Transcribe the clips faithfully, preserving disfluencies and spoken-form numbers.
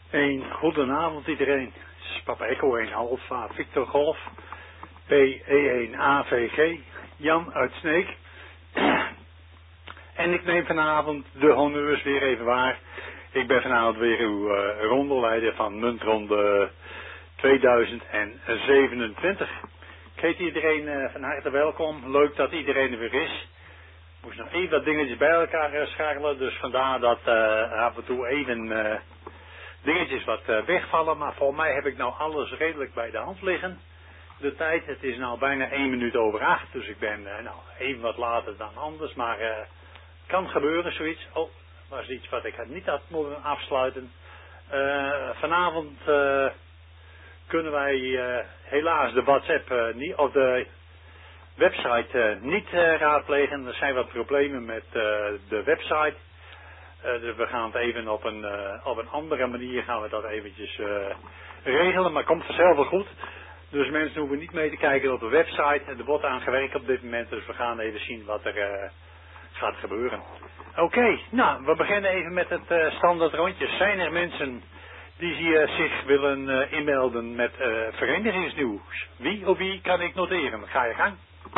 Een goedenavond iedereen. Het is Papa Echo één Alpha Victor Golf P E één A V G Jan uit Sneek. En ik neem vanavond de honneurs weer even waar. Ik ben vanavond weer uw uh, rondeleider van muntronde tweeduizend zevenentwintig. Ik heet iedereen uh, van harte welkom. Leuk dat iedereen er weer is. Ik moest nog even wat dingetjes bij elkaar uh, schakelen. Dus vandaar dat uh, af en toe even uh, dingetjes wat uh, wegvallen. Maar voor mij heb ik nou alles redelijk bij de hand liggen. De tijd, het is nou bijna één minuut over acht. Dus ik ben uh, nou even wat later dan anders. Maar uh, kan gebeuren zoiets. Oh, dat was iets wat ik niet had moeten afsluiten. Uh, vanavond uh, kunnen wij uh, helaas de WhatsApp uh, niet, of de website uh, niet uh, raadplegen. Er zijn wat problemen met uh, de website. Uh, dus we gaan het even op een, uh, op een andere manier gaan we dat eventjes uh, regelen. Maar het komt vanzelf wel goed. Dus mensen hoeven niet mee te kijken op de website. Er wordt aan gewerkt op dit moment. Dus we gaan even zien wat er uh, gaat gebeuren. Oké, okay, nou we beginnen even met het uh, standaard rondje. Zijn er mensen die uh, zich willen uh, inmelden met uh, verenigingsnieuws? Wie of wie kan ik noteren? Ga je gang.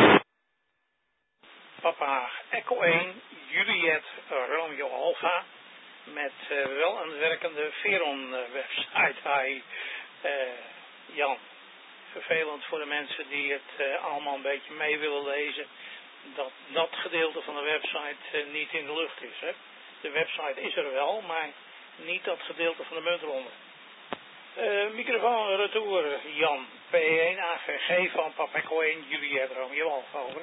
Papa Echo één, Juliet Romeo Alpha, met uh, wel een werkende Veron uh, website. Hi, uh, Jan. Vervelend voor de mensen die het uh, allemaal een beetje mee willen lezen, dat dat gedeelte van de website uh, niet in de lucht is. Hè? De website is er wel, maar niet dat gedeelte van de muntronde. Uh, microfoon retour, Jan. P E één A V G van Papa Echo één, Juliet Romeo Alpha, over.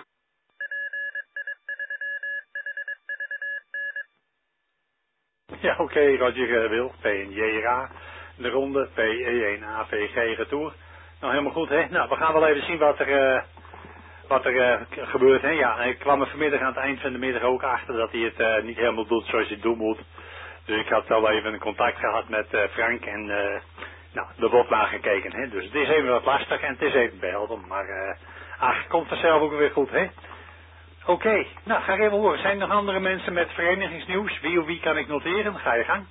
Ja, oké, okay, Roger uh, Wil, P N J R A, de ronde, P E één A V G retour. Nou, helemaal goed, hè? Nou, we gaan wel even zien wat er, uh, wat er uh, gebeurt, hè? Ja, ik kwam er vanmiddag aan het eind van de middag ook achter dat hij het uh, niet helemaal doet zoals hij het doen moet. Dus ik had wel even een contact gehad met uh, Frank en, uh, nou, er wordt naar gekeken, hè? Dus het is even wat lastig en het is even behelpen, maar, uh, ach, komt vanzelf ook weer goed, hè? Oké, okay. Nou, ga even horen. Zijn er nog andere mensen met verenigingsnieuws? Wie of wie kan ik noteren? Ga je gang.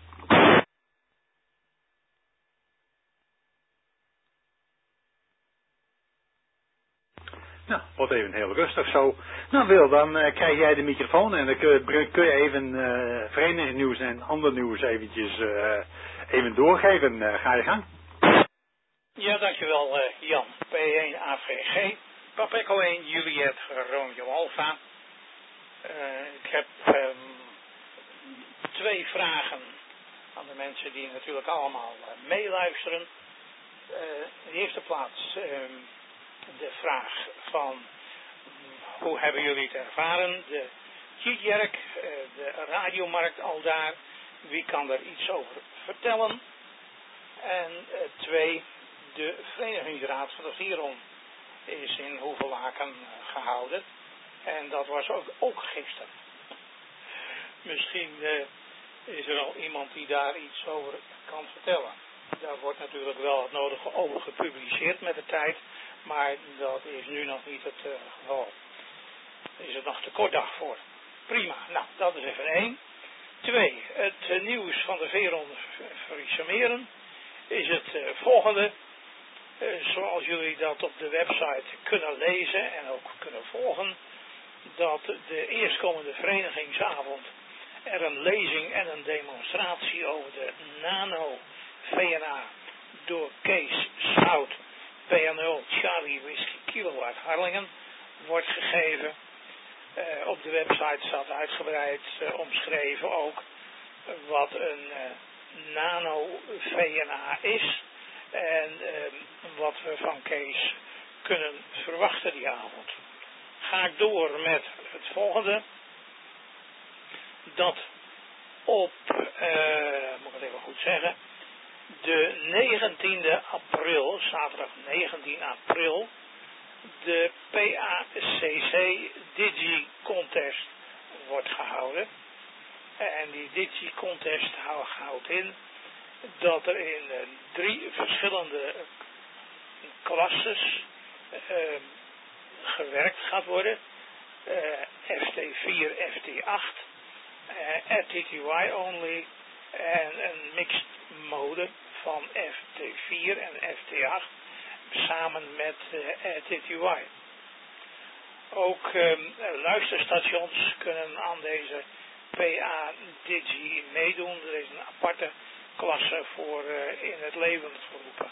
Nou, wordt even heel rustig zo. Nou Wil, dan uh, krijg jij de microfoon en dan kun, kun je even uh, verenigingsnieuws en ander nieuws eventjes uh, even doorgeven. Uh, ga je gang. Ja, dankjewel uh, Jan. P E één A V G, Papa Echo één, Juliet Romeo Alpha. Uh, ik heb um, twee vragen aan de mensen die natuurlijk allemaal uh, meeluisteren. Uh, in de eerste plaats uh, de vraag van hoe hebben jullie het ervaren? De Kietjerk, uh, de radiomarkt al daar. Wie kan er iets over vertellen? En uh, twee, de verenigingsraad van de Veron is in Hoevelaken uh, gehouden. En dat was ook, ook gisteren. Misschien uh, is er al iemand die daar iets over kan vertellen. Daar wordt natuurlijk wel het nodige over gepubliceerd met de tijd. Maar dat is nu nog niet het uh, geval. Er is er nog te kort dag voor. Prima, nou dat is even één. Twee, het uh, nieuws van de Veron Friese Meren is het uh, volgende. Uh, zoals jullie dat op de website kunnen lezen en ook kunnen volgen. Dat de eerstkomende verenigingsavond er een lezing en een demonstratie over de Nano V N A door Kees Schout P N L Charlie Whiskey Kilowatt Harlingen wordt gegeven. Uh, op de website staat uitgebreid uh, omschreven ook wat een uh, Nano V N A is en uh, wat we van Kees kunnen verwachten die avond. Ga ik door met het volgende. Dat op, uh, moet ik het even goed zeggen, de negentiende april, zaterdag negentien april, de P A C C Digi Contest wordt gehouden. En die Digi Contest houdt in dat er in uh, drie verschillende klasses uh, gewerkt gaat worden. Uh, F T vier, F T acht, uh, R T T Y only en een mixed mode. samen met uh, R T T Y. Ook um, luisterstations kunnen aan deze P A Digi meedoen. Er is een aparte klasse voor uh, in het leven geroepen.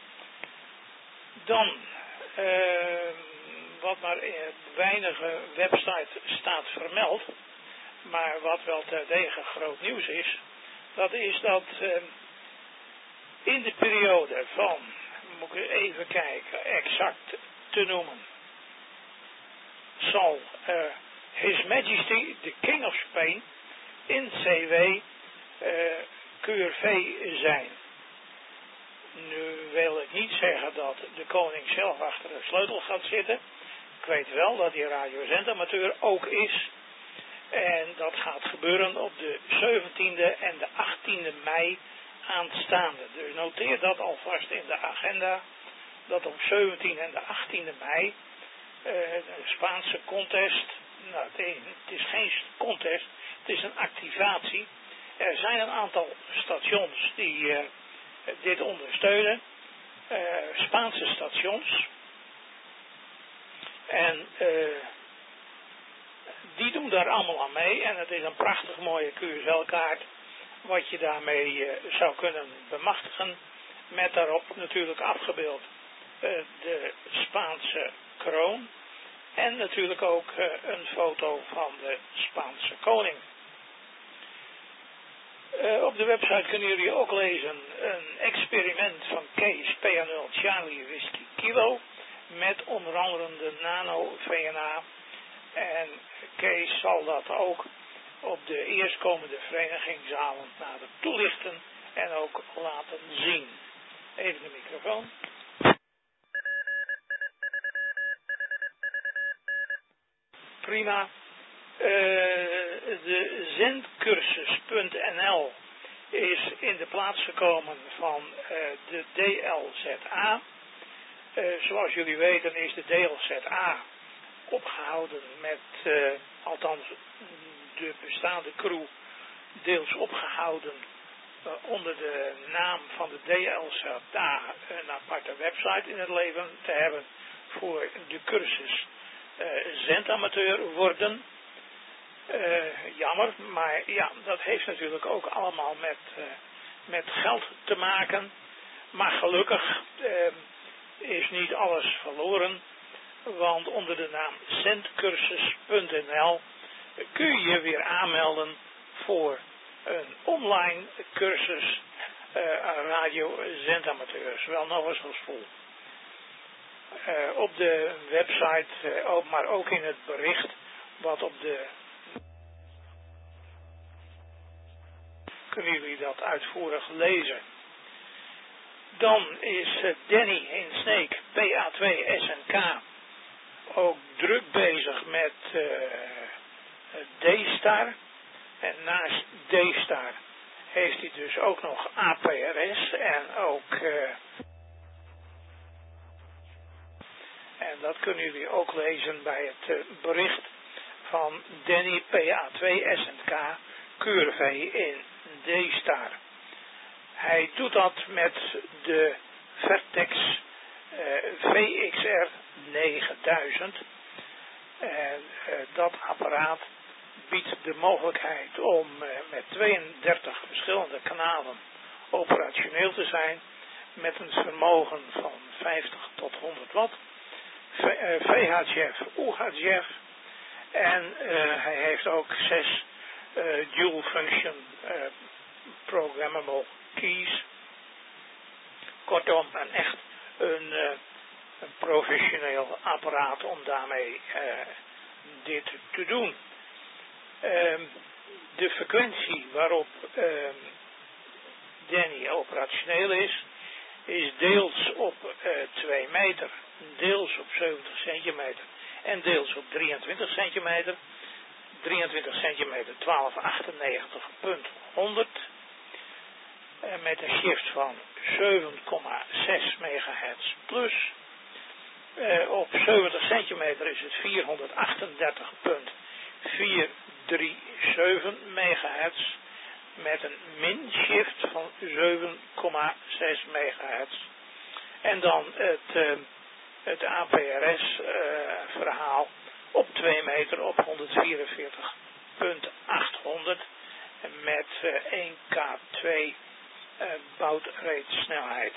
Dan, uh, wat maar in weinige websites staat vermeld, maar wat wel terdege groot nieuws is, dat is dat uh, in de periode van, moet ik even kijken, exact te noemen, zal uh, His Majesty, the King of Spain, in C W uh, Q R V zijn. Nu wil ik niet zeggen dat de koning zelf achter de sleutel gaat zitten. Ik weet wel dat hij radiozendamateur ook is. En dat gaat gebeuren op de zeventiende en de achttiende mei aanstaande. Dus noteer dat alvast in de agenda. Dat op zeventien en de achttiende mei uh, de Spaanse contest. Nou, het is, het is geen contest, het is een activatie. Er zijn een aantal stations die uh, dit ondersteunen. Uh, Spaanse stations. En uh, die doen daar allemaal aan mee. En het is een prachtig mooie Q S L-kaart. Wat je daarmee uh, zou kunnen bemachtigen. Met daarop natuurlijk afgebeeld uh, de Spaanse kroon. En natuurlijk ook uh, een foto van de Spaanse koning. Uh, op de website kunnen jullie ook lezen een experiment van Kees P N L Charlie Whisky Kilo. Met onder andere de nano V N A. En Kees zal dat ook op de eerstkomende verenigingsavond nader toelichten en ook laten zien. Even de microfoon. Prima. Uh, de zendcursus punt N L is in de plaats gekomen van uh, de D L Z A. Uh, zoals jullie weten is de D L Z A opgehouden met, uh, althans de bestaande crew deels opgehouden uh, onder de naam van de D L Z A een aparte website in het leven te hebben voor de cursus uh, zendamateur worden. Uh, jammer, maar ja, dat heeft natuurlijk ook allemaal met, uh, met geld te maken. Maar gelukkig uh, is niet alles verloren, want onder de naam zendcursus punt N L kun je je weer aanmelden voor een online cursus uh, radio zendamateurs. Wel nog eens als vol. Uh, op de website, uh, ook, maar ook in het bericht wat op de kunnen jullie dat uitvoerig lezen. Dan is uh, Danny in Sneek, P A twee S N K, ook druk bezig met uh, D-Star. En naast D-Star heeft hij dus ook nog A P R S en ook uh, en dat kunnen jullie ook lezen bij het uh, bericht van Danny P A twee S N K Q R V in D-Star. Hij doet dat met de Vertex uh, V X R negenduizend. En uh, dat apparaat biedt de mogelijkheid om uh, met tweeëndertig verschillende kanalen operationeel te zijn. Met een vermogen van vijftig tot honderd watt. V H F, U H F. En uh, hij heeft ook zes uh, dual function uh, programmable keys. Kortom, een echt een, uh, een professioneel apparaat om daarmee uh, dit te doen. Uh, de frequentie waarop uh, Danny operationeel is, is deels op uh, twee meter, deels op zeventig centimeter en deels op drieëntwintig centimeter. drieëntwintig centimeter twaalf achtennegentig punt honderd. Uh, met een shift van zeven komma zes megahertz plus. Uh, op zeventig centimeter is het vierhonderdachtendertig punt vierhonderdzevenendertig megahertz. Met een min shift van zeven komma zes megahertz. En dan het, uh, het A P R S uh, verhaal op twee meter op honderdvierenveertig punt achthonderd met uh, één K twee uh, boutreedsnelheid.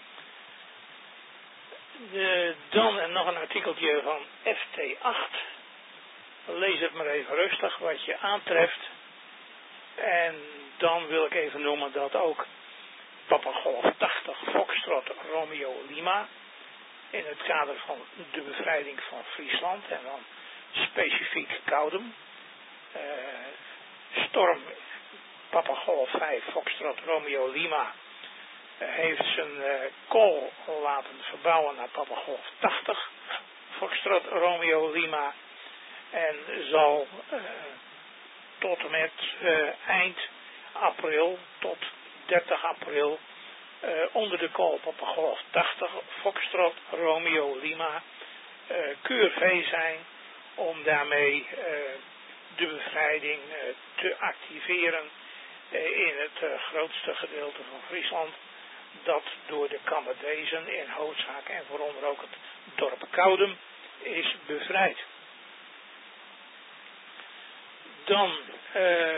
De, dan nog een artikeltje van F T acht. Lees het maar even rustig wat je aantreft. En dan wil ik even noemen dat ook Papa Golf tachtig Foxtrot Romeo Lima in het kader van de bevrijding van Friesland en dan specifiek Koudem. Uh, Storm Papa Golf vijf Foxtrot Romeo Lima uh, heeft zijn uh, kool laten verbouwen naar Papa Golf tachtig Foxtrot Romeo Lima en zal uh, tot en met uh, eind april tot dertig april uh, onder de kool Papa Golf tachtig Foxtrot Romeo Lima uh, Q R V zijn om daarmee uh, de bevrijding uh, te activeren uh, in het uh, grootste gedeelte van Friesland dat door de Canadezen in hoofdzaak en waaronder ook het dorp Koudem is bevrijd. Dan uh,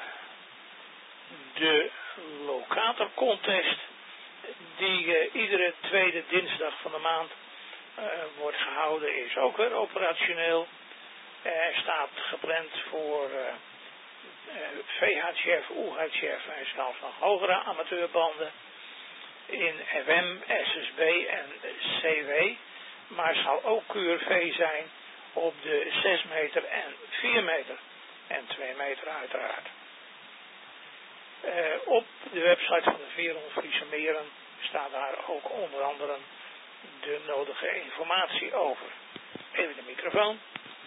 de locator contest die uh, iedere tweede dinsdag van de maand uh, wordt gehouden is ook weer operationeel. Er staat gepland voor uh, uh, V H F, U H F en zelfs nog hogere amateurbanden in F M, S S B en C W, maar zal ook Q R V zijn op de zes meter en vier meter en twee meter uiteraard. Uh, op de website van de Veerle Friese Meren staat daar ook onder andere de nodige informatie over. Even de microfoon.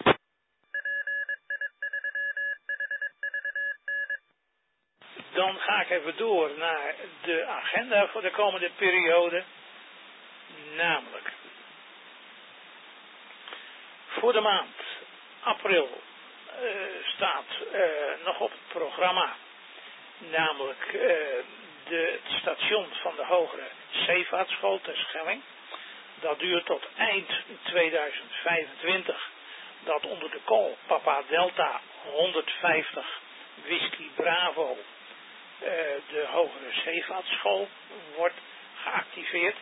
Dan ga ik even door naar de agenda voor de komende periode. Namelijk voor de maand april uh, staat uh, nog op het programma namelijk uh, de, het station van de Hogere Zeevaartschool ter Schelling. Dat duurt tot eind tweeduizend vijfentwintig. Dat onder de kool Papa Delta honderdvijftig Whisky Bravo uh, de Hogere Zeevaartschool wordt geactiveerd.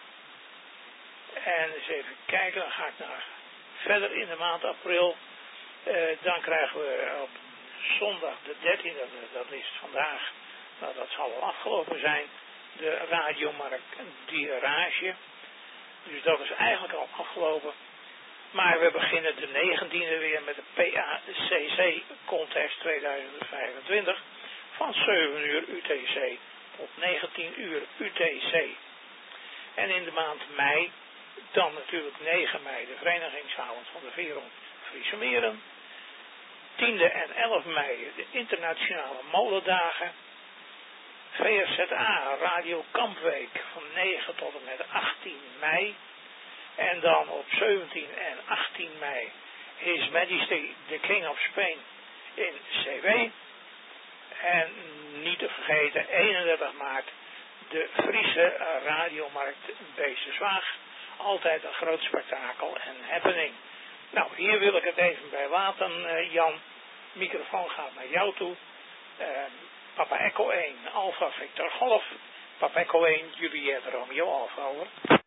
En eens even kijken, dan ga ik naar verder in de maand april. Uh, dan krijgen we op zondag de dertiende, dat is vandaag, nou dat zal wel afgelopen zijn, de radiomarkt Dierage. Dus dat is eigenlijk al afgelopen. Maar we beginnen de negentiende weer met de P A C C Contest tweeduizend vijfentwintig van zeven uur U T C tot negentien uur U T C. En in de maand mei, dan natuurlijk negen mei, de verenigingsavond van de Veerle Friese Meren. tiende en elf mei de internationale molendagen. V S Z A Radio Kampweek van negen tot en met achttien mei. En dan op zeventien en achttien mei His Majesty the King of Spain in C W. En niet te vergeten eenendertig maart de Friese radiomarkt Beesterswaag. Altijd een groot spektakel en happening. Nou, hier wil ik het even bij laten, uh, Jan. Microfoon gaat naar jou toe. Uh, Papa Echo één, Alpha Victor Golf. Papa Echo één, Juliette Romeo Alpha, over.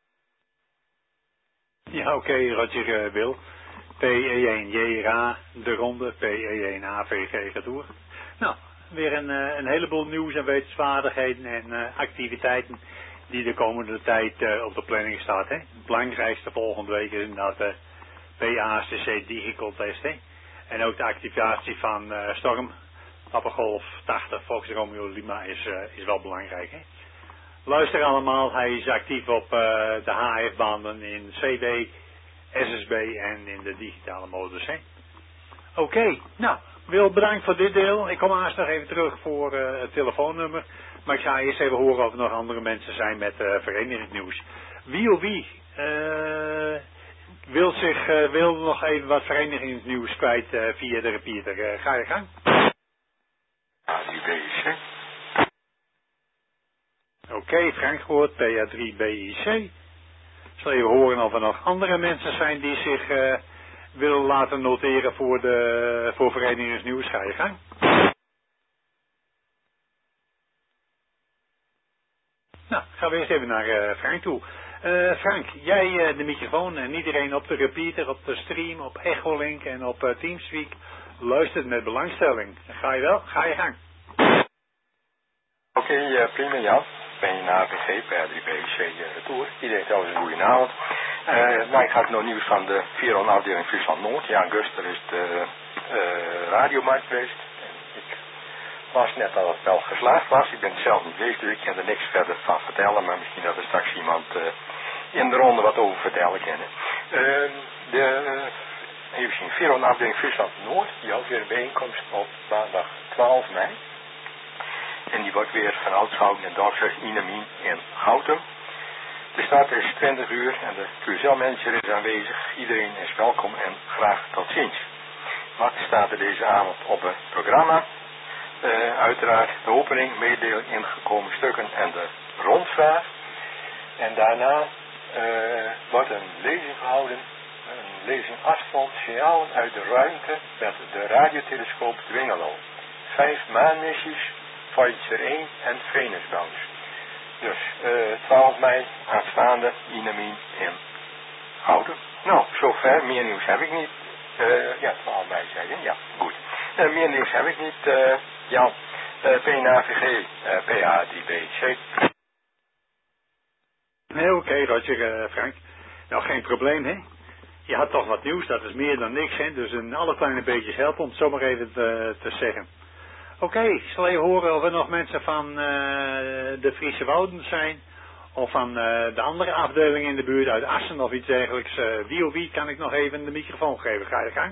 Ja, oké, okay, Roger uh, Bill. P E één J R A, de ronde, P E één A V G Retour. Nou, weer een, uh, een heleboel nieuws en wetenswaardigheden en uh, activiteiten die de komende tijd uh, op de planning staat. Hè. Het belangrijkste volgende week is inderdaad de P A C C Digicontest. Hè. En ook de activatie van uh, Storm, Papa Golf tachtig, Fox Romeo Lima is, uh, is wel belangrijk. Hè. Luister allemaal, hij is actief op uh, de H F-banden in C W, S S B en in de digitale modus. Oké, okay, nou, Wil bedankt voor dit deel. Ik kom haast nog even terug voor uh, het telefoonnummer. Maar ik ga eerst even horen of er nog andere mensen zijn met uh, verenigingsnieuws. Wie of wie uh, wil, zich, uh, wil nog even wat verenigingsnieuws kwijt uh, via de repeater. Uh, ga je gang. A drie B I C. Oké, okay, Frank gehoord, P A drie B I C. zal even horen of er nog andere mensen zijn die zich uh, willen laten noteren voor de voor Verenigingsnieuws. Ga je gang. Nou, gaan we eerst even naar uh, Frank toe. Uh, Frank, jij uh, de microfoon en iedereen op de repeater, op de stream, op Echolink en op uh, Teamspeak luistert met belangstelling. Ga je wel? Ga je gang. Oké, okay, uh, prima Jan. Ben je naar A P G, P R drie B C uh, Tour. Iedereen trouwens een goede avond. Uh, nou, ik had nog nieuws van de Viron afdeling Friesland Noord. Jan Guster is de uh, radiomarkt geweest. Ik was net dat het wel geslaagd was. Ik ben het zelf niet geweest, dus ik kan er niks verder van vertellen. Maar misschien dat er straks iemand uh, in de ronde wat over vertellen kan. Uh, de, uh, even zien, Viron afdeling Friesland Noord. Die houdt weer een bijeenkomst op maandag twaalf mei. En die wordt weer van Oudshouten en Dorpshuis Inemien in Houten. De start is twintig uur en de Q S L-manager is aanwezig. Iedereen is welkom en graag tot ziens. Wat staat er deze avond op het programma? Uh, uiteraard de opening, mededeling, ingekomen stukken en de rondvraag. En daarna uh, wordt een lezing gehouden. Een lezing asfalt, signalen uit de ruimte met de radiotelescoop Dwingelo. Vijf maanmissies. Voyager één en Venus Bounce. Dus uh, twaalf mei aanstaande Inemien in Houten. Nou, zover. Meer nieuws heb ik niet. Uh, ja, twaalf mei zei je. Ja, goed. Uh, meer nieuws heb ik niet. Uh, Jan, uh, P N A V G, uh, P A drie B C. Nee, oké, okay, Roger, uh, Frank. Nou, geen probleem, hè? Je had toch wat nieuws, dat is meer dan niks, hè? Dus in alle kleine beetjes helpen, om het zomaar even te, te zeggen. Oké, okay, ik zal even horen of er nog mensen van uh, de Friese Wouden zijn. Of van uh, de andere afdeling in de buurt uit Assen of iets dergelijks. Uh, wie of wie kan ik nog even de microfoon geven? Ga je gang?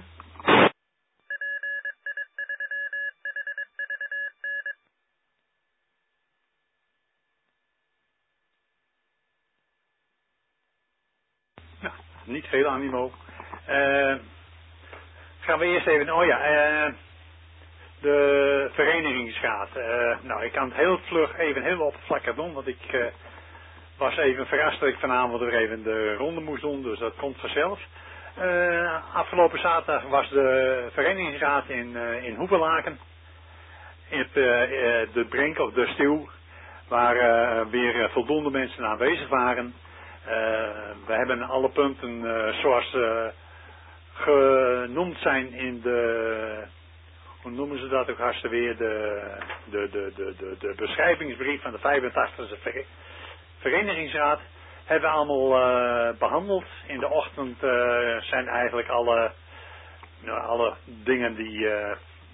Nou, niet veel animo. Uh, gaan we eerst even... Oh ja, uh, de verenigingsraad. Uh, nou, ik kan het heel vlug even heel oppervlakkig doen, want ik uh, was even verrast dat ik vanavond weer even de ronde moest doen, dus dat komt vanzelf. Uh, afgelopen zaterdag was de verenigingsraad in, uh, in Hoevelaken, in het, uh, uh, de Brink of de Stuw, waar uh, weer uh, voldoende mensen aanwezig waren. Uh, we hebben alle punten uh, zoals uh, genoemd zijn in de... Hoe noemen ze dat ook hartstikke weer? De, de, de, de, de, de beschrijvingsbrief van de vijfentachtigste ver, verenigingsraad hebben we allemaal uh, behandeld. In de ochtend uh, zijn eigenlijk alle, nou, alle dingen die, uh,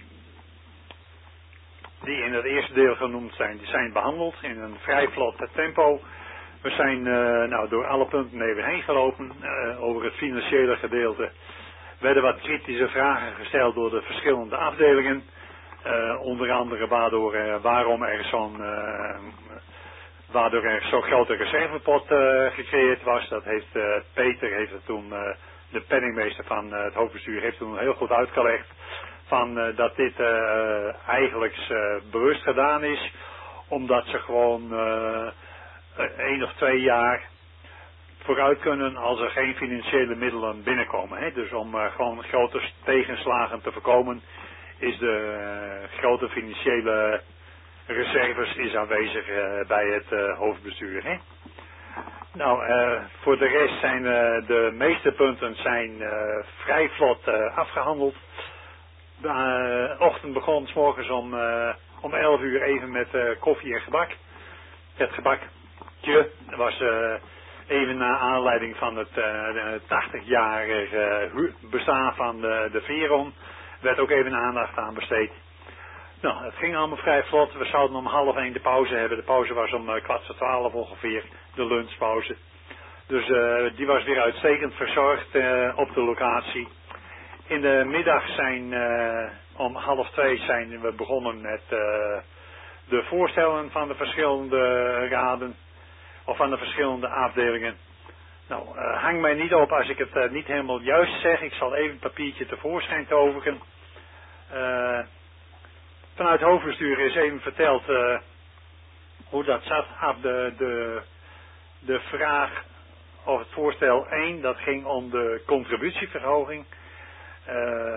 die in het eerste deel genoemd zijn, die zijn behandeld in een vrij vlot tempo. We zijn uh, nou, door alle punten even heen gelopen. Uh, over het financiële gedeelte werden wat kritische vragen gesteld door de verschillende afdelingen. Uh, onder andere waardoor, uh, waarom er zo'n uh, waardoor er zo'n grote reservepot uh, gecreëerd was. Dat heeft uh, Peter, heeft het toen, uh, de penningmeester van uh, het hoofdbestuur, heeft toen heel goed uitgelegd van uh, dat dit uh, eigenlijk uh, bewust gedaan is, omdat ze gewoon uh, één of twee jaar vooruit kunnen als er geen financiële middelen binnenkomen. Hè? Dus om uh, gewoon grote tegenslagen te voorkomen is de uh, grote financiële reserves is aanwezig uh, bij het uh, hoofdbestuur. Hè? Nou, uh, voor de rest zijn uh, de meeste punten zijn uh, vrij vlot uh, afgehandeld. De uh, ochtend begon 's morgens om, uh, om elf uur even met uh, koffie en gebak. Het gebakje was uh, even na aanleiding van het uh, tachtig-jarige uh, bestaan van de, de Veron. Werd ook even aandacht aan besteed. Nou, het ging allemaal vrij vlot. We zouden om half één de pauze hebben. De pauze was om uh, kwart voor twaalf ongeveer, de lunchpauze. Dus uh, die was weer uitstekend verzorgd uh, op de locatie. In de middag zijn, uh, om half twee zijn we begonnen met uh, de voorstellen van de verschillende raden. Of van de verschillende afdelingen. Nou, uh, hang mij niet op als ik het uh, niet helemaal juist zeg. Ik zal even het papiertje tevoorschijn toveren. Uh, vanuit het hoofdbestuur is even verteld uh, hoe dat zat. Af de, de, de vraag of het voorstel één, dat ging om de contributieverhoging. Uh,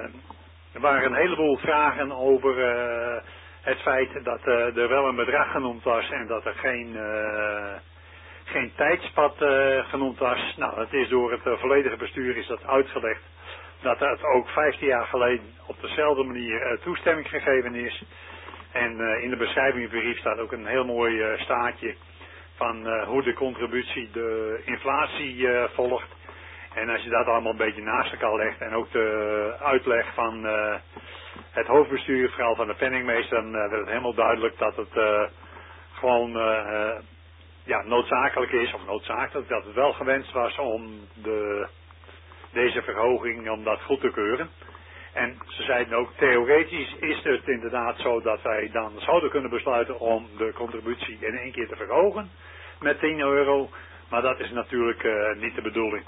er waren een heleboel vragen over uh, het feit dat uh, er wel een bedrag genoemd was en dat er geen, uh, geen tijdspad uh, genoemd was. Nou, het is door het uh, volledige bestuur is dat uitgelegd dat het ook vijftien jaar geleden op dezelfde manier uh, toestemming gegeven is. En uh, in de beschrijvingsbrief staat ook een heel mooi uh, staartje van uh, hoe de contributie de inflatie uh, volgt. En als je dat allemaal een beetje naast elkaar legt en ook de uitleg van uh, het hoofdbestuur, vooral van de penningmeester, dan uh, werd het helemaal duidelijk dat het uh, gewoon uh, uh, ja, noodzakelijk is, of noodzakelijk, dat het wel gewenst was om de, deze verhoging, om dat goed te keuren. En ze zeiden ook, theoretisch is het inderdaad zo dat wij dan zouden kunnen besluiten om de contributie in één keer te verhogen met tien euro. Maar dat is natuurlijk uh, niet de bedoeling.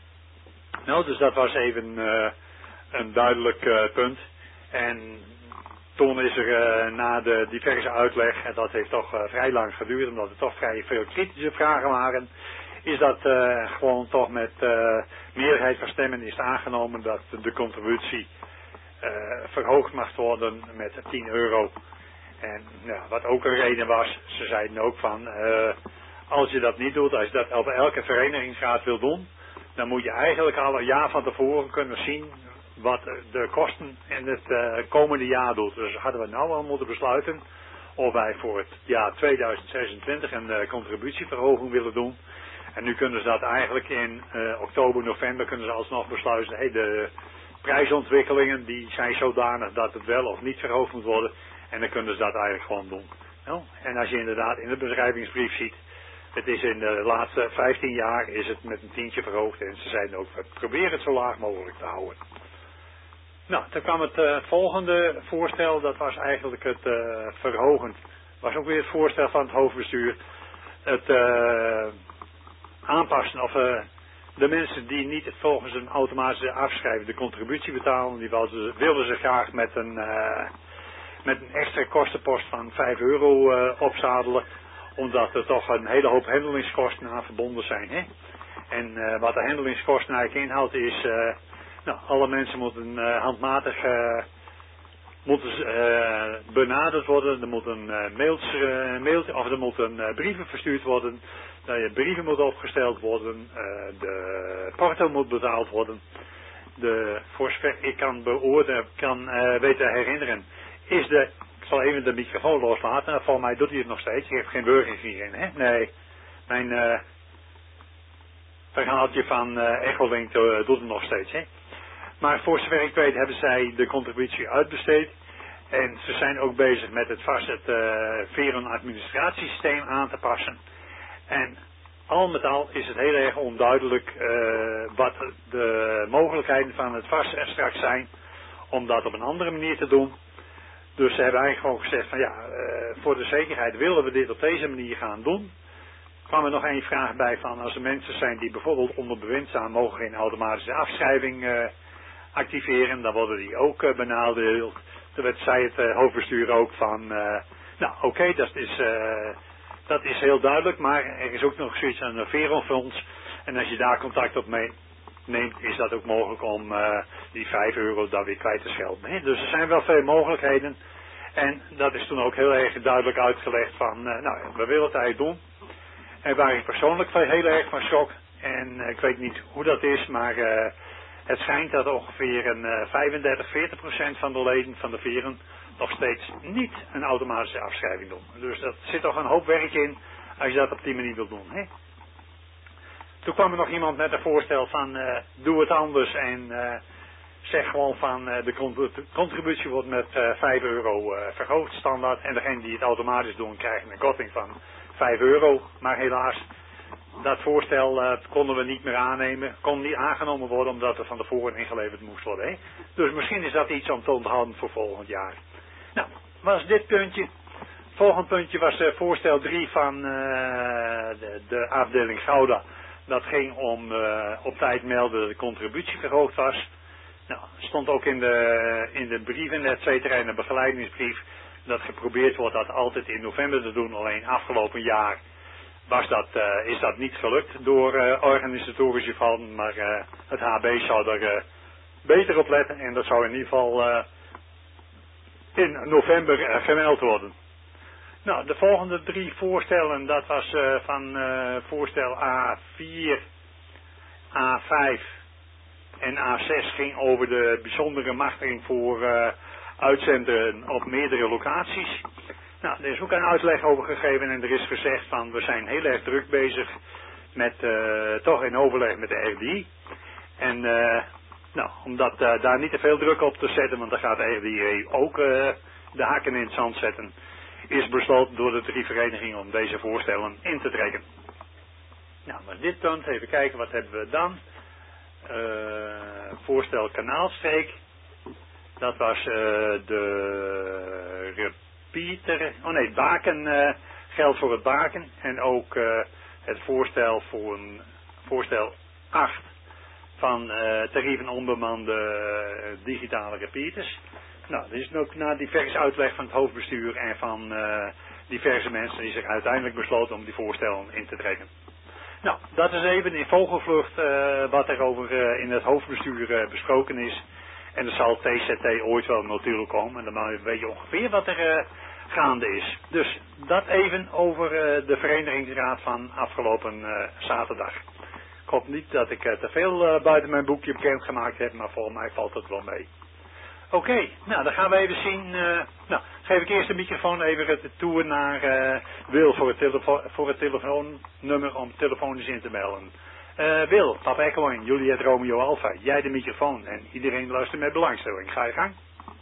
Nou, dus dat was even uh, een duidelijk uh, punt. En toen is er uh, na de diverse uitleg, en dat heeft toch uh, vrij lang geduurd, omdat er toch vrij veel kritische vragen waren, is dat uh, gewoon toch met uh, meerderheid van stemmen is aangenomen dat de contributie uh, verhoogd mag worden met tien euro. En ja, wat ook een reden was, ze zeiden ook van, uh, als je dat niet doet, als je dat op elke verenigingsraad wil doen, dan moet je eigenlijk al een jaar van tevoren kunnen zien wat de kosten in het uh, komende jaar doet. Dus hadden we nou al moeten besluiten of wij voor het jaar tweeduizend zesentwintig een uh, contributieverhoging willen doen. En nu kunnen ze dat eigenlijk in uh, oktober, november kunnen ze alsnog besluiten. Hey, de prijsontwikkelingen die zijn zodanig dat het wel of niet verhoogd moet worden. En dan kunnen ze dat eigenlijk gewoon doen. Nou, en als je inderdaad in de beschrijvingsbrief ziet, het is in de laatste vijftien jaar is het met een tientje verhoogd. En ze zeiden ook, we proberen het zo laag mogelijk te houden. Nou, toen kwam het uh, volgende voorstel, dat was eigenlijk het uh, verhogen. Was ook weer het voorstel van het hoofdbestuur. Het uh, aanpassen of uh, de mensen die niet volgens een automatische afschrijving de contributie betalen, die wilden, wilden ze graag met een, uh, met een extra kostenpost van vijf euro uh, opzadelen. Omdat er toch een hele hoop handelingskosten aan verbonden zijn. Hè? En uh, wat de handelingskosten eigenlijk inhoudt is, uh, nou, alle mensen moeten uh, handmatig uh, moeten, uh, benaderd worden. Er moeten uh, mails, uh, mails, of er moeten uh, brieven verstuurd worden. Uh, brieven moeten opgesteld worden. Uh, de porto moet betaald worden. De, voor zover ik kan beoordelen, kan uh, weten herinneren, is de... Ik zal even de microfoon loslaten. Volgens mij doet hij het nog steeds. Ik heb geen burger hierin, hè? Nee. Mijn uh, verhaaltje van uh, Echolink uh, doet het nog steeds, hè? Maar voor zover ik weet hebben zij de contributie uitbesteed. En ze zijn ook bezig met het vast het uh, Veron administratiesysteem aan te passen. En al met al is het heel erg onduidelijk uh, wat de mogelijkheden van het vast er straks zijn om dat op een andere manier te doen. Dus ze hebben eigenlijk gewoon gezegd van ja, uh, voor de zekerheid willen we dit op deze manier gaan doen. Er kwam er nog één vraag bij van als er mensen zijn die bijvoorbeeld onder bewind staan, mogen geen automatische afschrijving uh, activeren, dan worden die ook uh, benadeeld. Toen zei het uh, hoofdbestuur ook van, uh, nou oké, okay, dat is uh, dat is heel duidelijk, maar er is ook nog zoiets aan een Veronfonds. En als je daar contact op mee neemt, is dat ook mogelijk om uh, die vijf euro dan weer kwijt te schelden. He, dus er zijn wel veel mogelijkheden. En dat is toen ook heel erg duidelijk uitgelegd van, uh, nou, we willen het eigenlijk doen. En waar ik persoonlijk heel erg van schrok, en uh, ik weet niet hoe dat is, maar uh, het schijnt dat ongeveer een uh, vijfendertig, veertig procent van de leden van de Veron nog steeds niet een automatische afschrijving doen. Dus dat zit toch een hoop werk in als je dat op die manier wilt doen. He? Toen kwam er nog iemand met een voorstel van uh, doe het anders en uh, zeg gewoon van uh, de contributie wordt met uh, vijf euro uh, verhoogd standaard. En degene die het automatisch doen krijgen een korting van vijf euro. Maar helaas, dat voorstel uh, konden we niet meer aannemen. Kon niet aangenomen worden omdat er van tevoren ingeleverd moest worden. Hè? Dus misschien is dat iets om te onthouden voor volgend jaar. Nou, was dit puntje. Volgend puntje was uh, voorstel drie van uh, de, de afdeling Gouda. Dat ging om uh, op tijd melden dat de contributie verhoogd was. Nou, stond ook in de, in de brieven, et cetera, in de begeleidingsbrief, dat geprobeerd wordt dat altijd in november te doen. Alleen afgelopen jaar was dat, uh, is dat niet gelukt door uh, organisatorische van, maar uh, het H B zou er uh, beter op letten en dat zou in ieder geval uh, in november uh, gemeld worden. Nou, de volgende drie voorstellen, dat was uh, van uh, voorstel A vier, A vijf en A zes ging over de bijzondere machtiging voor uh, uitzenden op meerdere locaties. Nou, er is ook een uitleg over gegeven en er is gezegd van we zijn heel erg druk bezig met, uh, toch in overleg met de R D I. En uh, nou, om dat, uh, daar niet te veel druk op te zetten, want dan gaat de R D I ook uh, de hakken in het zand zetten, is besloten door de drie verenigingen om deze voorstellen in te trekken. Nou, met dit punt, even kijken, wat hebben we dan? Uh, voorstel Kanaalstreek. Dat was uh, de repeater, oh nee, baken, uh, geld voor het baken. En ook uh, het voorstel voor een voorstel acht van uh, tarieven onbemande uh, digitale repeaters. Nou, dit is ook na diverse uitleg van het hoofdbestuur en van uh, diverse mensen is er uiteindelijk besloten om die voorstellen in te trekken. Nou, dat is even in vogelvlucht uh, wat er over uh, in het hoofdbestuur uh, besproken is. En er zal T Z T ooit wel natuurlijk komen. En dan weet je ongeveer wat er uh, gaande is. Dus dat even over uh, de verenigingsraad van afgelopen uh, zaterdag. Ik hoop niet dat ik uh, te veel uh, buiten mijn boekje bekendgemaakt heb, maar volgens mij valt het wel mee. Oké, okay, nou dan gaan we even zien. Uh, nou, geef ik eerst de microfoon even het toer naar uh, Wil voor het, telefo voor het telefoonnummer om telefonisch in te melden. Uh, Wil, Papa Echo en Juliet Romeo Alpha, jij de microfoon en iedereen luistert met belangstelling. Ga je gang.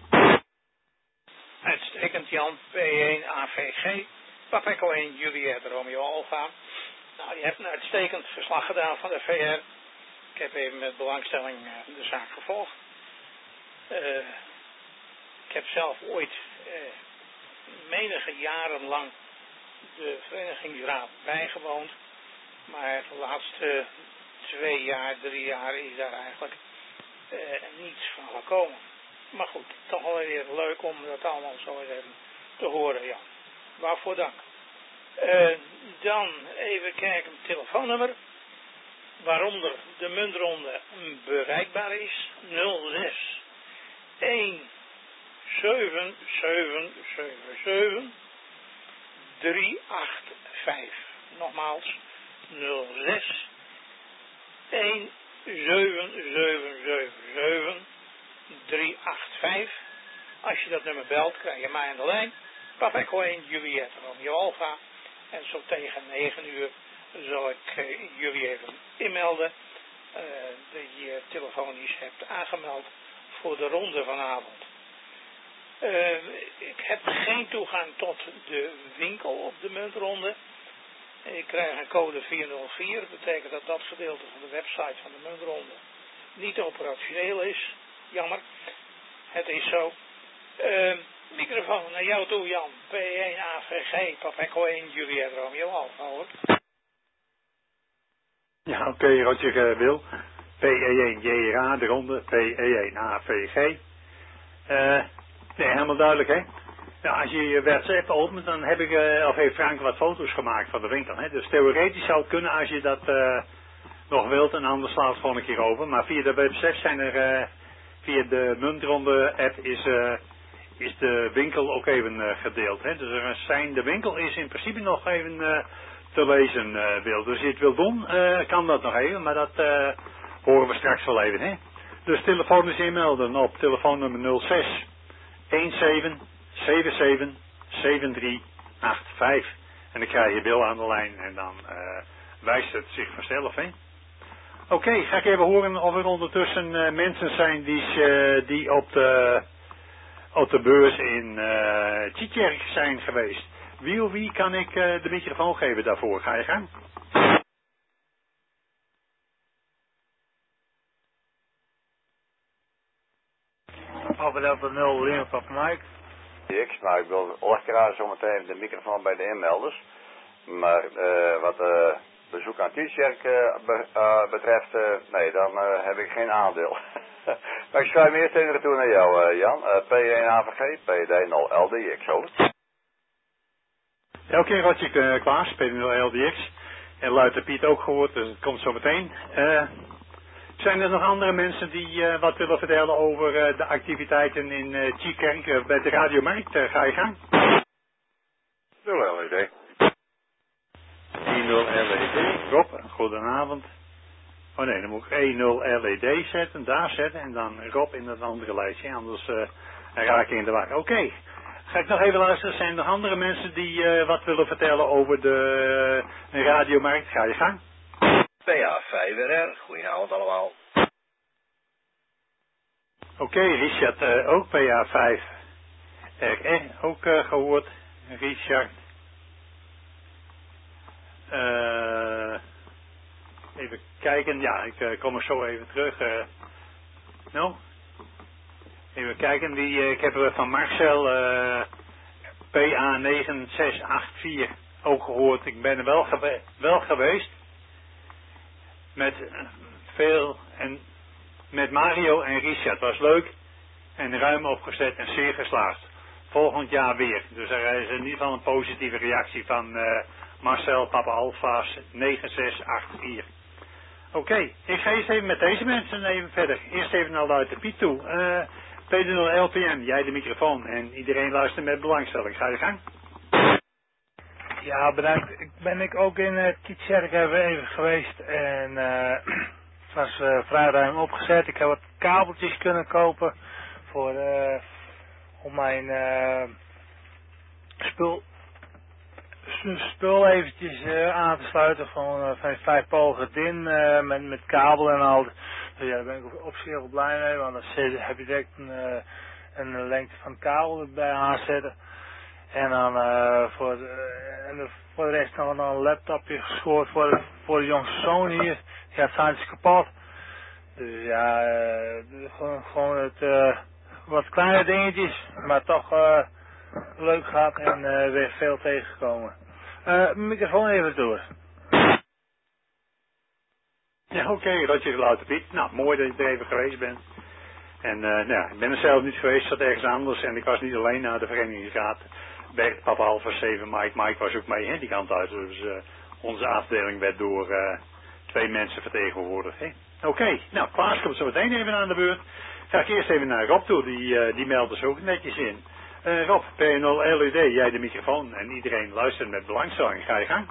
Uitstekend Jan, P één A V G, Papa Echo en Juliet Romeo Alpha. Nou, je hebt een uitstekend verslag gedaan van de V R. Ik heb even met belangstelling uh, de zaak gevolgd. Uh, ik heb zelf ooit uh, menige jaren lang de verenigingsraad bijgewoond, maar de laatste twee jaar, drie jaar is daar eigenlijk uh, niets van gekomen. Maar goed, toch wel weer leuk om dat allemaal zo eens even te horen, Jan. Waarvoor dank. Uh, dan even kijken, telefoonnummer, waaronder de muntronde bereikbaar is, nul zes een zeven zeven zeven zeven drie acht vijf. Nogmaals, nul zes een zeven zeven zeven zeven drie acht vijf. Als je dat nummer belt, krijg je mij aan de lijn. Papa Echo één, Juliet Romeo Alpha. En zo tegen negen uur zal ik uh, jullie even inmelden. Uh, dat je telefonisch hebt aangemeld voor de ronde vanavond. Uh, ik heb geen toegang tot de winkel op de muntronde. Ik krijg een code vier nul vier. Dat betekent dat dat gedeelte van de website van de muntronde niet operationeel is. Jammer. Het is zo. Uh, microfoon naar jou toe, Jan. P één A V G, Papa Echo één, Juliet Romeo Alpha, hoor. Ja, oké, okay, Roger uh, Wil. P E één J R A, de ronde, P E één A V G. Uh, nee, helemaal duidelijk, hè. Nou, als je je WhatsApp opent, dan heb ik, uh, of heeft Frank wat foto's gemaakt van de winkel, hè. Dus theoretisch zou het kunnen als je dat uh, nog wilt en anders slaat het gewoon een keer over. Maar via de website zijn er, uh, via de muntronde app is, uh, is de winkel ook even uh, gedeeld, hè. Dus er zijn, de winkel is in principe nog even uh, te lezen, uh, Wil. Dus als je het wil doen, uh, kan dat nog even, maar dat uh, horen we straks wel even, hè. Dus telefonisch inmelden op telefoonnummer nul zes een zeven zeven zeven zeven drie acht vijf. En dan krijg je Wil aan de lijn en dan uh, wijst het zich vanzelf, hè. Oké, okay, ga ik even horen of er ondertussen uh, mensen zijn die, uh, die op, de, op de beurs in uh, Tietjerk zijn geweest. Wie of wie kan ik uh, de microfoon geven daarvoor? Ga je gang? Over op de nul, Leon van Mike. Ik, nou, ik wil lekker zo meteen de microfoon bij de inmelders. Maar uh, wat de uh, bezoek aan Tietjerk uh, be, uh, betreft, uh, nee, dan uh, heb ik geen aandeel. Maar ik schrijf me eerst even toe naar jou, uh, Jan. Uh, P één A V G, P D nul L D X, over. Ja, oké, okay, Rotje uh, Klaas, P nul L D X. En Luiter Piet ook gehoord, dus het komt zo meteen. Uh, zijn er nog andere mensen die uh, wat willen vertellen over uh, de activiteiten in uh, Tjiekerk uh, bij de Radiomarkt? Uh, ga je gang. nul L E D. één nul L E D. Rob, goedenavond. Oh nee, dan moet ik één nul L E D zetten, daar zetten en dan Rob in dat andere lijstje, anders uh, raak ik in de war. Oké, okay. Ga ik nog even luisteren. Zijn er andere mensen die uh, wat willen vertellen over de uh, Radiomarkt? Ga je gang. P A vijf R R, goedenavond allemaal. Oké, okay, Richard uh, ook P A vijf R R, ook uh, gehoord. Richard. Uh, even kijken, ja, ik uh, kom er zo even terug. Uh, nou, even kijken, die, uh, ik heb uh, van Marcel uh, P A negen zes acht vier ook gehoord. Ik ben er wel, gewe wel geweest met uh, veel en met Mario en Richard. Was leuk en ruim opgezet en zeer geslaagd. Volgend jaar weer. Dus er is in ieder geval een positieve reactie van uh, Marcel Papa Alfa's negen zes acht vier. Oké, okay, ik ga eerst even met deze mensen even verder. Eerst even naar Luiter Piet toe. Uh, P nul L P M, jij de microfoon en iedereen luistert met belangstelling. Ga je gang. Ja, bedankt. Ik ben ik ook in uh, Tjiekerk even geweest en uh, het was uh, vrij ruim opgezet. Ik heb wat kabeltjes kunnen kopen voor uh, om mijn uh, spul spul eventjes uh, aan te sluiten van, uh, van vijf pogen D I N uh, met, met kabel en al. Dus ja, daar ben ik op, op zich heel blij mee, want dan heb je direct een, uh, een lengte van kabel erbij aanzetten. En dan uh, voor, uh, en de, voor de rest nog een laptopje gescoord voor de, voor de jongste zoon hier. Die gaat saantjes kapot. Dus ja, uh, gewoon, gewoon het uh, wat kleine dingetjes, maar toch uh, leuk gehad en uh, weer veel tegengekomen. Uh, microfoon even door. Ja, oké, okay, Rotje Luiter Piet. Nou, mooi dat je er even geweest bent. En uh, nou ja, ik ben er zelf niet geweest, zat ergens anders en ik was niet alleen naar de Verenigingsraad. Bij Papa Alpha zeven, Mike, Mike was ook mee, hè, die kant uit. Dus uh, onze afdeling werd door uh, twee mensen vertegenwoordigd. Oké, okay, nou, Klaas komt zo meteen even aan de beurt. Ga ik eerst even naar Rob toe, die, uh, die meldt dus ook netjes in. Uh, Rob, P nul L E D, jij de microfoon en iedereen luistert met belangstelling. Ga je gang.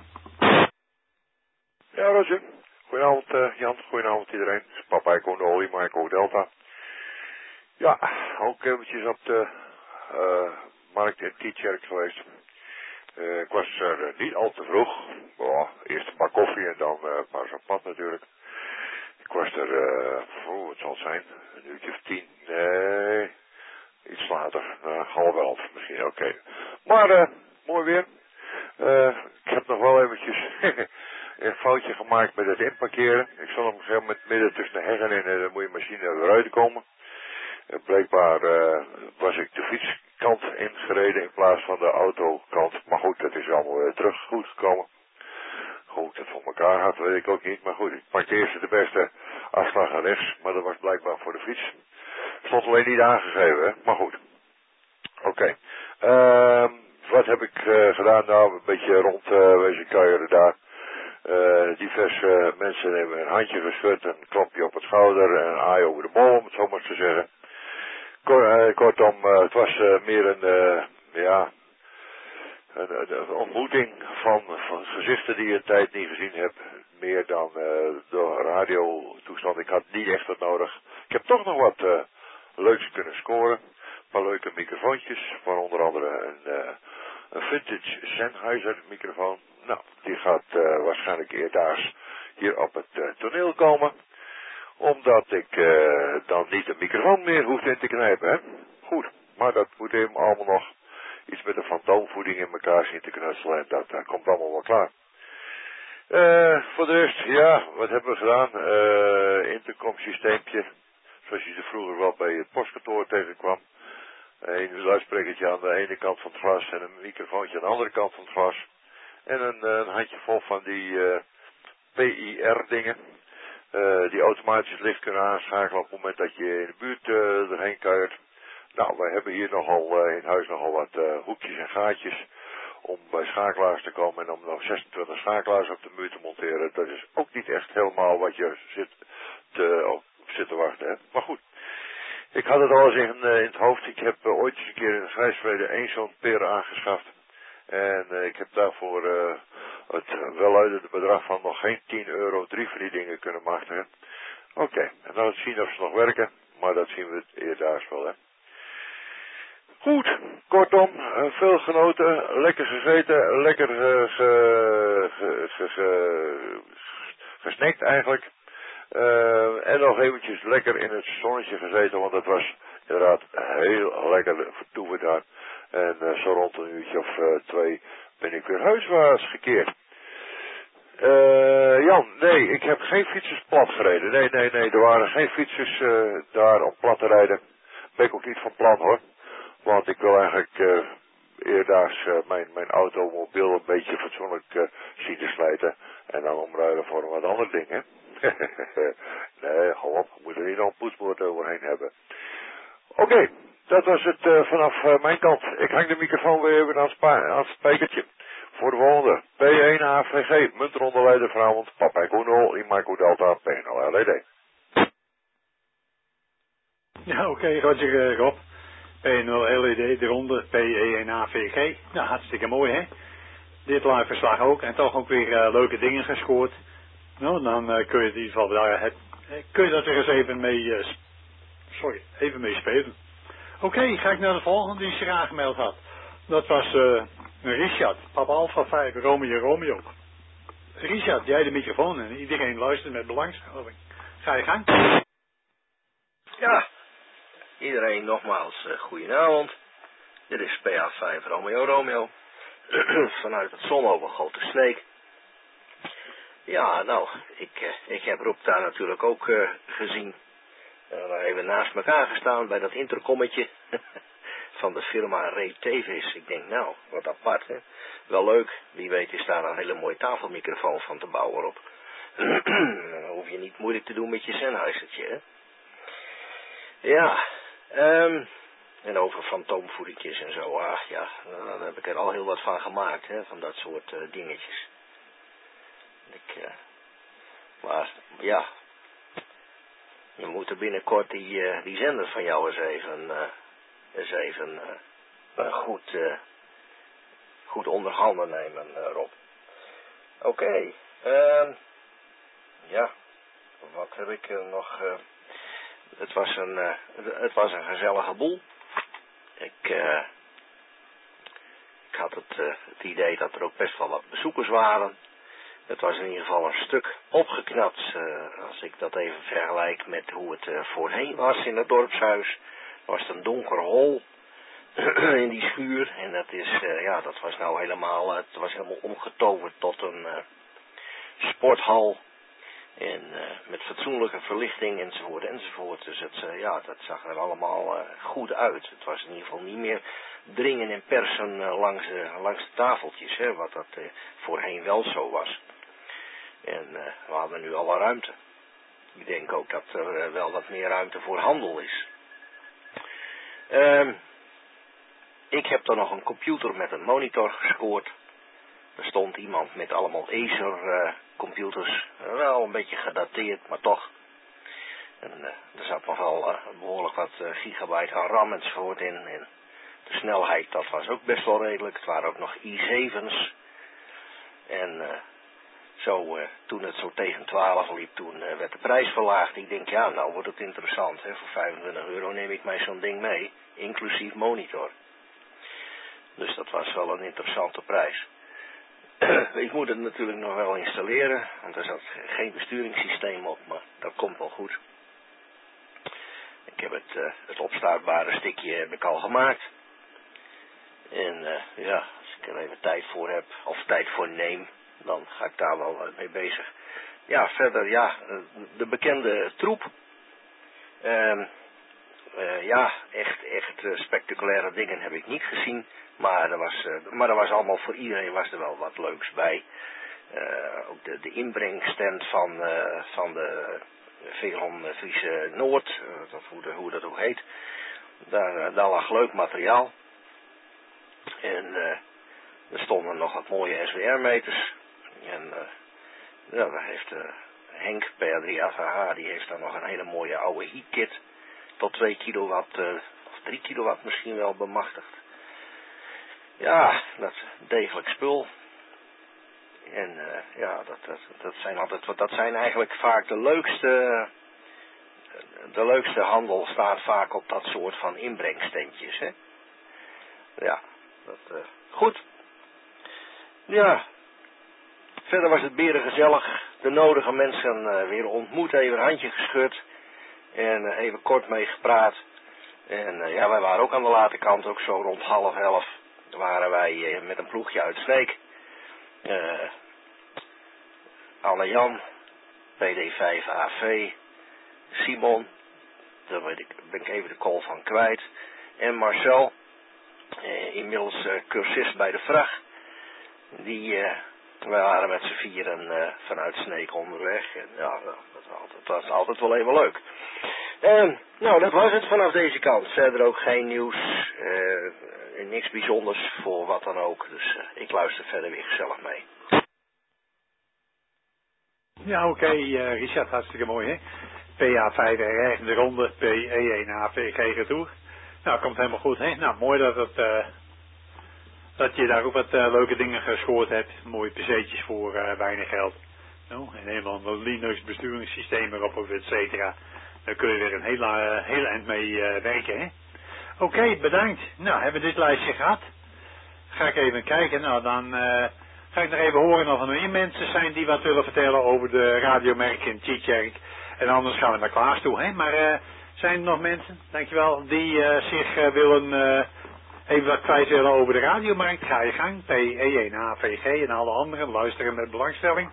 Ja, Roger. Goedenavond uh, Jan, goedenavond iedereen. Papa Echo Oli, Marco Delta. Ja, ook eventjes op de uh, markt in Tjiekerk geweest. Uh, ik was er uh, niet al te vroeg. Oh, eerst een bak koffie en dan uh, een paar champagne natuurlijk. Ik was er, uh, oh, het zal zijn, een uurtje of tien. Nee, iets later. Uh, half elf misschien, oké. Okay. Maar uh, mooi weer. Uh, ik heb nog wel eventjes een foutje gemaakt met het inparkeren. Ik zal op een gegeven moment midden tussen de heggen in en dan moet je machine eruit komen. Uh, blijkbaar uh, was ik de fietskant ingereden in plaats van de autokant. Maar goed, dat is allemaal weer terug goed gekomen. Hoe ik dat voor elkaar had, weet ik ook niet. Maar goed, ik pakte eerst de beste afslag naar rechts. Maar dat was blijkbaar voor de fiets. Stond alleen niet aangegeven, hè? Maar goed. Oké. Okay. Uh, wat heb ik uh, gedaan? Nou, een beetje rond uh, wezen kuieren daar. Uh, diverse uh, mensen hebben een handje geschud, een klopje op het schouder en een aai over de mol, om het zo maar te zeggen. Kort, uh, kortom, uh, het was uh, meer een, uh, ja, een, een, een ontmoeting van, van gezichten die je een tijd niet gezien hebt. Meer dan uh, de radiotoestand. Ik had niet echt wat nodig. Ik heb toch nog wat uh, leuks kunnen scoren. Een paar leuke microfoontjes, van onder andere een, uh, een vintage Sennheiser microfoon. Nou, die gaat uh, waarschijnlijk eerdaags hier op het uh, toneel komen. Omdat ik uh, dan niet een microfoon meer hoef in te knijpen, hè. Goed, maar dat moet hem allemaal nog iets met een fantoomvoeding in elkaar zien te knutselen. En dat uh, komt allemaal wel klaar. Uh, voor de rest, ja, wat hebben we gedaan? Uh, intercomsysteempje, zoals je ze vroeger wel bij het postkantoor tegenkwam. Een luidsprekertje aan de ene kant van het glas en een microfoontje aan de andere kant van het glas. En een, een handjevol van die uh, P I R dingen. Uh, die automatisch het licht kunnen aanschakelen op het moment dat je in de buurt uh, erheen kuiert. Nou, wij hebben hier nogal uh, in huis nogal wat uh, hoekjes en gaatjes om bij schakelaars te komen en om nog zesentwintig schakelaars op de muur te monteren. Dat is ook niet echt helemaal wat je zit te, op zit te wachten. Hè. Maar goed, ik had het al eens in, uh, in het hoofd. Ik heb uh, ooit eens een keer in het grijsverleden één zo'n peer aangeschaft. En uh, ik heb daarvoor uh, het welluidende bedrag van nog geen tien euro drie van die dingen kunnen machtigen. Oké, okay. En dan zien of ze nog werken. Maar dat zien we het eerdaags wel, hè. Goed, kortom, veel genoten, lekker gegeten, lekker uh, ge, ge, ge, ge, gesnackt eigenlijk. Uh, en nog eventjes lekker in het zonnetje gezeten, want het was inderdaad heel lekker vertoeven daar. En uh, zo rond een uurtje of uh, twee ben ik weer huiswaarts gekeerd. Uh, Jan, nee, ik heb geen fietsers plat gereden. Nee, nee, nee, er waren geen fietsers uh, daar om plat te rijden. Ben ik ook niet van plan hoor. Want ik wil eigenlijk uh, eerdaags uh, mijn, mijn automobiel een beetje fatsoenlijk uh, zien te slijten. En dan omruilen voor wat andere dingen. Nee, gewoon, we moeten er niet nog een poetsboord overheen hebben. Oké, okay, dat was het uh, vanaf uh, mijn kant. Ik hang de microfoon weer even aan het, spa- aan het spijkertje. Voor de volgende. P één A V G, muntronderleider vanavond. Papa Echo nul, Imago Delta, P nul L E D. Ja, oké, okay, Roger uh, Rob. P nul L E D, de ronde, P één A V G. Nou, hartstikke mooi, hè? Dit live verslag ook. En toch ook weer uh, leuke dingen gescoord. Nou, dan uh, kun je in ieder geval daar, het, kun je dat er eens even mee, uh, sorry, even mee spelen. Oké, okay, ga ik naar de volgende die zich aangemeld had. Dat was uh, Richard, Papa Alpha vijf, Romeo Romeo. Richard, jij de microfoon en iedereen luistert met belangstelling. Ga je gang. Ja, iedereen nogmaals uh, goedenavond. Dit is P A vijf Romeo Romeo. Vanuit het zonovergoten Sneek. Ja, nou, ik, uh, ik heb Rob daar natuurlijk ook uh, gezien. Uh, we hebben naast elkaar gestaan bij dat intercommetje van de firma Ray Tevis. Ik denk, nou, wat apart, hè. Wel leuk, wie weet is daar een hele mooie tafelmicrofoon van te bouwen op. Dan hoef je niet moeilijk te doen met je Sennheisertje, hè. Ja, um, en over fantoomvoedertjes en zo, ach ja, daar heb ik er al heel wat van gemaakt, hè, van dat soort uh, dingetjes. Ik, uh, maar, ja, je moet er binnenkort die, uh, die zender van jou eens even, uh, eens even uh, uh, goed, uh, goed onder handen nemen, uh, Rob. Oké, okay, um, ja, wat heb ik uh, nog... Uh, Het was een, uh, het was een gezellige boel. Ik, uh, ik had het, uh, het idee dat er ook best wel wat bezoekers waren. Het was in ieder geval een stuk opgeknapt, uh, als ik dat even vergelijk met hoe het uh, voorheen was in het dorpshuis. Was het een donker hol in die schuur. En dat is, uh, ja, dat was nou helemaal, uh, het was helemaal omgetoverd tot een uh, sporthal. En uh, met fatsoenlijke verlichting enzovoort enzovoort. Dus het, uh, ja, dat zag er allemaal uh, goed uit. Het was in ieder geval niet meer dringen en persen uh, langs, uh, langs de tafeltjes, hè, wat dat uh, voorheen wel zo was. En uh, we hadden nu alle ruimte. Ik denk ook dat er uh, wel wat meer ruimte voor handel is. Um, ik heb dan nog een computer met een monitor gescoord. Er stond iemand met allemaal Acer uh, computers, uh, wel een beetje gedateerd, maar toch. En uh, er zat nog wel uh, behoorlijk wat uh, gigabyte aan RAM enzovoort in. En de snelheid, dat was ook best wel redelijk. Het waren ook nog i zeven's. En uh, zo, uh, toen het zo tegen twaalf liep, toen uh, werd de prijs verlaagd. Ik denk, ja, nou wordt het interessant. Hè? Voor vijfentwintig euro neem ik mij zo'n ding mee, inclusief monitor. Dus dat was wel een interessante prijs. Ik moet het natuurlijk nog wel installeren, want er zat geen besturingssysteem op, maar dat komt wel goed. Ik heb het, uh, het opstartbare stickje heb ik al gemaakt. En uh, ja, als ik er even tijd voor heb, of tijd voor neem, dan ga ik daar wel mee bezig. Ja, verder, ja, de bekende troep. Uh, uh, ja, echt, echt uh, spectaculaire dingen heb ik niet gezien. Maar er was, uh, maar er was allemaal voor iedereen was er wel wat leuks bij. Uh, ook de, de inbrengstand van, uh, van de Veron Friese Noord, uh, dat, hoe, de, hoe dat ook heet. Daar, uh, daar lag leuk materiaal. En uh, Er stonden nog wat mooie S W R-meters. En uh, ja, daar heeft uh, Henk, P A drie A V H, die heeft dan nog een hele mooie oude heatkit. Tot twee kilowatt, uh, of drie kilowatt misschien wel bemachtigd. Ja, dat degelijk spul. En uh, ja, dat, dat, dat zijn altijd, dat zijn eigenlijk vaak de leukste, de leukste handel staat vaak op dat soort van inbrengstentjes, hè. Ja, dat, uh, goed. Ja, verder was het beren gezellig. De nodige mensen uh, weer ontmoet, even een handje geschud. En uh, even kort mee gepraat. En uh, ja, wij waren ook aan de late kant, ook zo rond half elf, waren wij uh, met een ploegje uit Sneek. Uh, Anne-Jan, P D vijf A V, Simon, daar ben ik, ben ik even de call van kwijt. En Marcel, uh, inmiddels uh, cursist bij de vracht. Die, uh, wij waren met z'n vieren uh, vanuit Sneek onderweg. En ja, dat was altijd, dat was altijd wel even leuk. En, nou, dat was het vanaf deze kant. Verder ook geen nieuws, uh, niks bijzonders voor wat dan ook. Dus uh, ik luister verder weer gezellig mee. Ja, oké, okay, uh, Richard, hartstikke mooi, hè? P A vijf R R de ronde, P E één A V G retour. Nou, komt helemaal goed, hè? Nou, mooi dat het, uh, dat je daar ook wat uh, leuke dingen gescoord hebt. Mooie pc'tjes voor uh, weinig geld. Nou, en helemaal een Linux besturingssysteem erop, et cetera. Daar kun je weer een hele, uh, hele eind mee uh, werken, hè? Oké, okay, bedankt. Nou, hebben we dit lijstje gehad? Ga ik even kijken. Nou, dan uh, ga ik nog even horen of er nog meer mensen zijn die wat willen vertellen over de radiomerken in Tietjerk. En anders gaan we naar Klaas toe, hè? Maar uh, zijn er nog mensen, dankjewel, die uh, zich uh, willen uh, even wat kwijt willen over de radiomarkt? Ga je gang. P E één A V G en alle anderen luisteren met belangstelling.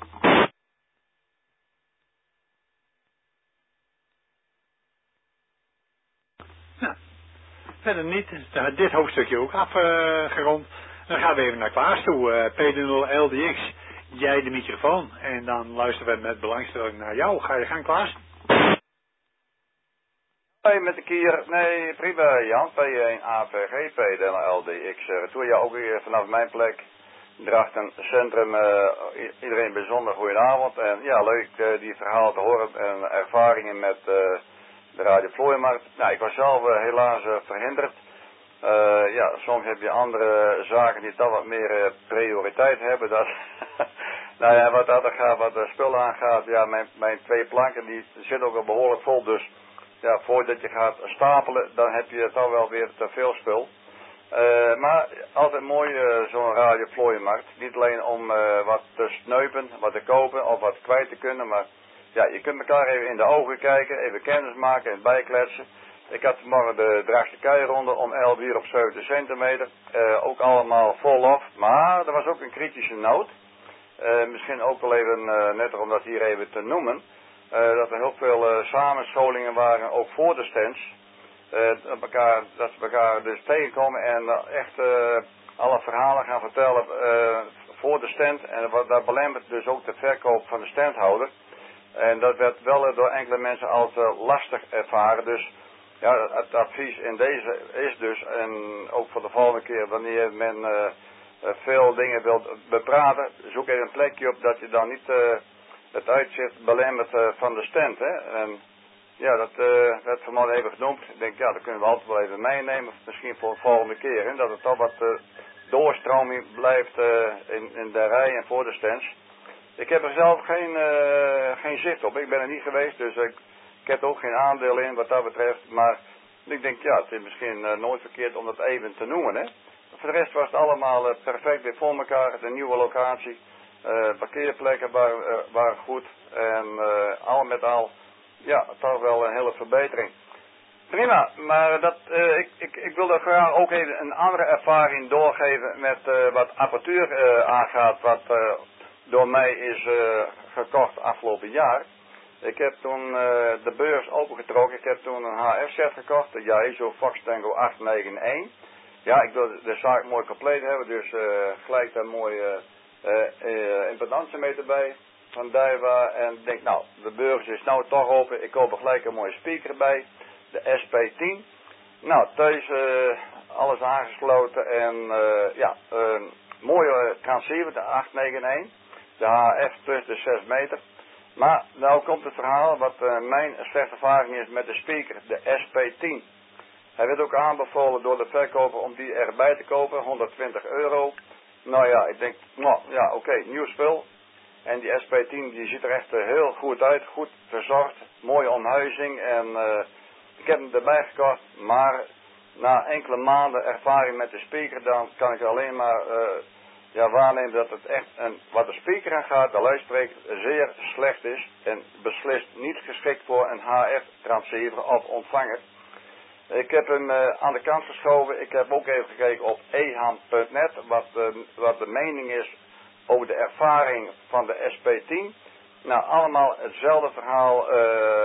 Nou, verder niet. Dit hoofdstukje ook afgerond. Uh, dan gaan we even naar Klaas toe. Uh, P D nul L D X, jij de microfoon. En dan luisteren we met belangstelling naar jou. Ga je gang, Klaas? Hey, met de kier. Nee, prima, Jan. P één A V G, P D nul L D X. Uh, Toen je ook weer vanaf mijn plek. Drachten Centrum. Uh, iedereen bijzonder goedenavond. En ja, leuk uh, die verhalen te horen. En ervaringen met uh, de Radio Vlooimarkt. Nou, ik was zelf uh, helaas uh, verhinderd. Uh, ja, soms heb je andere zaken die toch wat meer uh, prioriteit hebben. Dat nou ja, wat dat gaat, wat de spullen aangaat. Ja, mijn, mijn twee planken die zitten ook al behoorlijk vol. Dus ja, voordat je gaat stapelen, dan heb je toch wel weer te veel spul. Uh, maar altijd mooi uh, zo'n Radio Vlooimarkt. Niet alleen om uh, wat te sneupen, wat te kopen of wat kwijt te kunnen. Maar ja, je kunt elkaar even in de ogen kijken, even kennis maken en bijkletsen. Ik had vanmorgen de Draagse Keironde om elf uur op zeventig centimeter. Uh, ook allemaal vol lof. Maar er was ook een kritische noot. Uh, misschien ook wel even, uh, net om dat hier even te noemen. Uh, dat er heel veel uh, samenscholingen waren, ook voor de stands. Uh, dat, elkaar, dat ze elkaar dus tegenkomen en uh, echt uh, alle verhalen gaan vertellen uh, voor de stand. En wat daar belemmert dus ook de verkoop van de standhouder. En dat werd wel uh, door enkele mensen als uh, lastig ervaren. Dus ja, het advies in deze is dus, en ook voor de volgende keer wanneer men uh, veel dingen wilt bepraten, zoek even een plekje op dat je dan niet uh, het uitzicht belemmert uh, van de stand. Hè? En ja, dat uh, werd vanmorgen even genoemd. Ik denk, ja, dat kunnen we altijd wel even meenemen, misschien voor de volgende keer. Hè? Dat er toch wat uh, doorstroming blijft uh, in, in de rij en voor de stands. Ik heb er zelf geen, uh, geen zicht op. Ik ben er niet geweest, dus ik... Ik heb er ook geen aandeel in wat dat betreft, maar ik denk, ja, het is misschien uh, nooit verkeerd om dat even te noemen, hè. Voor de rest was het allemaal uh, perfect weer voor elkaar, de nieuwe locatie, uh, parkeerplekken waren, uh, waren goed en uh, al met al, ja, toch wel een hele verbetering. Prima, maar dat, uh, ik, ik, ik wilde graag ook even een andere ervaring doorgeven met uh, wat apparatuur uh, aangaat, wat uh, door mij is uh, gekocht afgelopen jaar. Ik heb toen uh, de beurs opengetrokken. Ik heb toen een H F-set gekocht. De Yaesu Fox Tango acht negen een. Ja, ik wil de zaak mooi compleet hebben. Dus uh, gelijk daar mooie uh, uh, impedantiemeter bij van Daiwa. En ik denk, nou, de beurs is nou toch open. Ik koop er gelijk een mooie speaker bij. De S P tien. Nou, thuis uh, alles aangesloten. En uh, ja, uh, mooie transceiver, de acht negen een. De H F plus de zes meter. Maar nou komt het verhaal wat uh, mijn slechte ervaring is met de speaker, de S P tien. Hij werd ook aanbevolen door de verkoper om die erbij te kopen, honderdtwintig euro. Nou ja, ik denk, nou ja, oké, okay, nieuw spul. En die S P tien die ziet er echt uh, heel goed uit, goed verzorgd, mooie omhuizing. En uh, ik heb hem erbij gekocht, maar na enkele maanden ervaring met de speaker, dan kan ik alleen maar uh, ja, waarnemen dat het echt, een, wat de speaker aan gaat, de luidspreker, zeer slecht is. En beslist niet geschikt voor een H F transceiver of ontvanger. Ik heb hem uh, aan de kant geschoven. Ik heb ook even gekeken op e h a m punt net, wat, uh, wat de mening is over de ervaring van de S P tien. Nou, allemaal hetzelfde verhaal. Uh,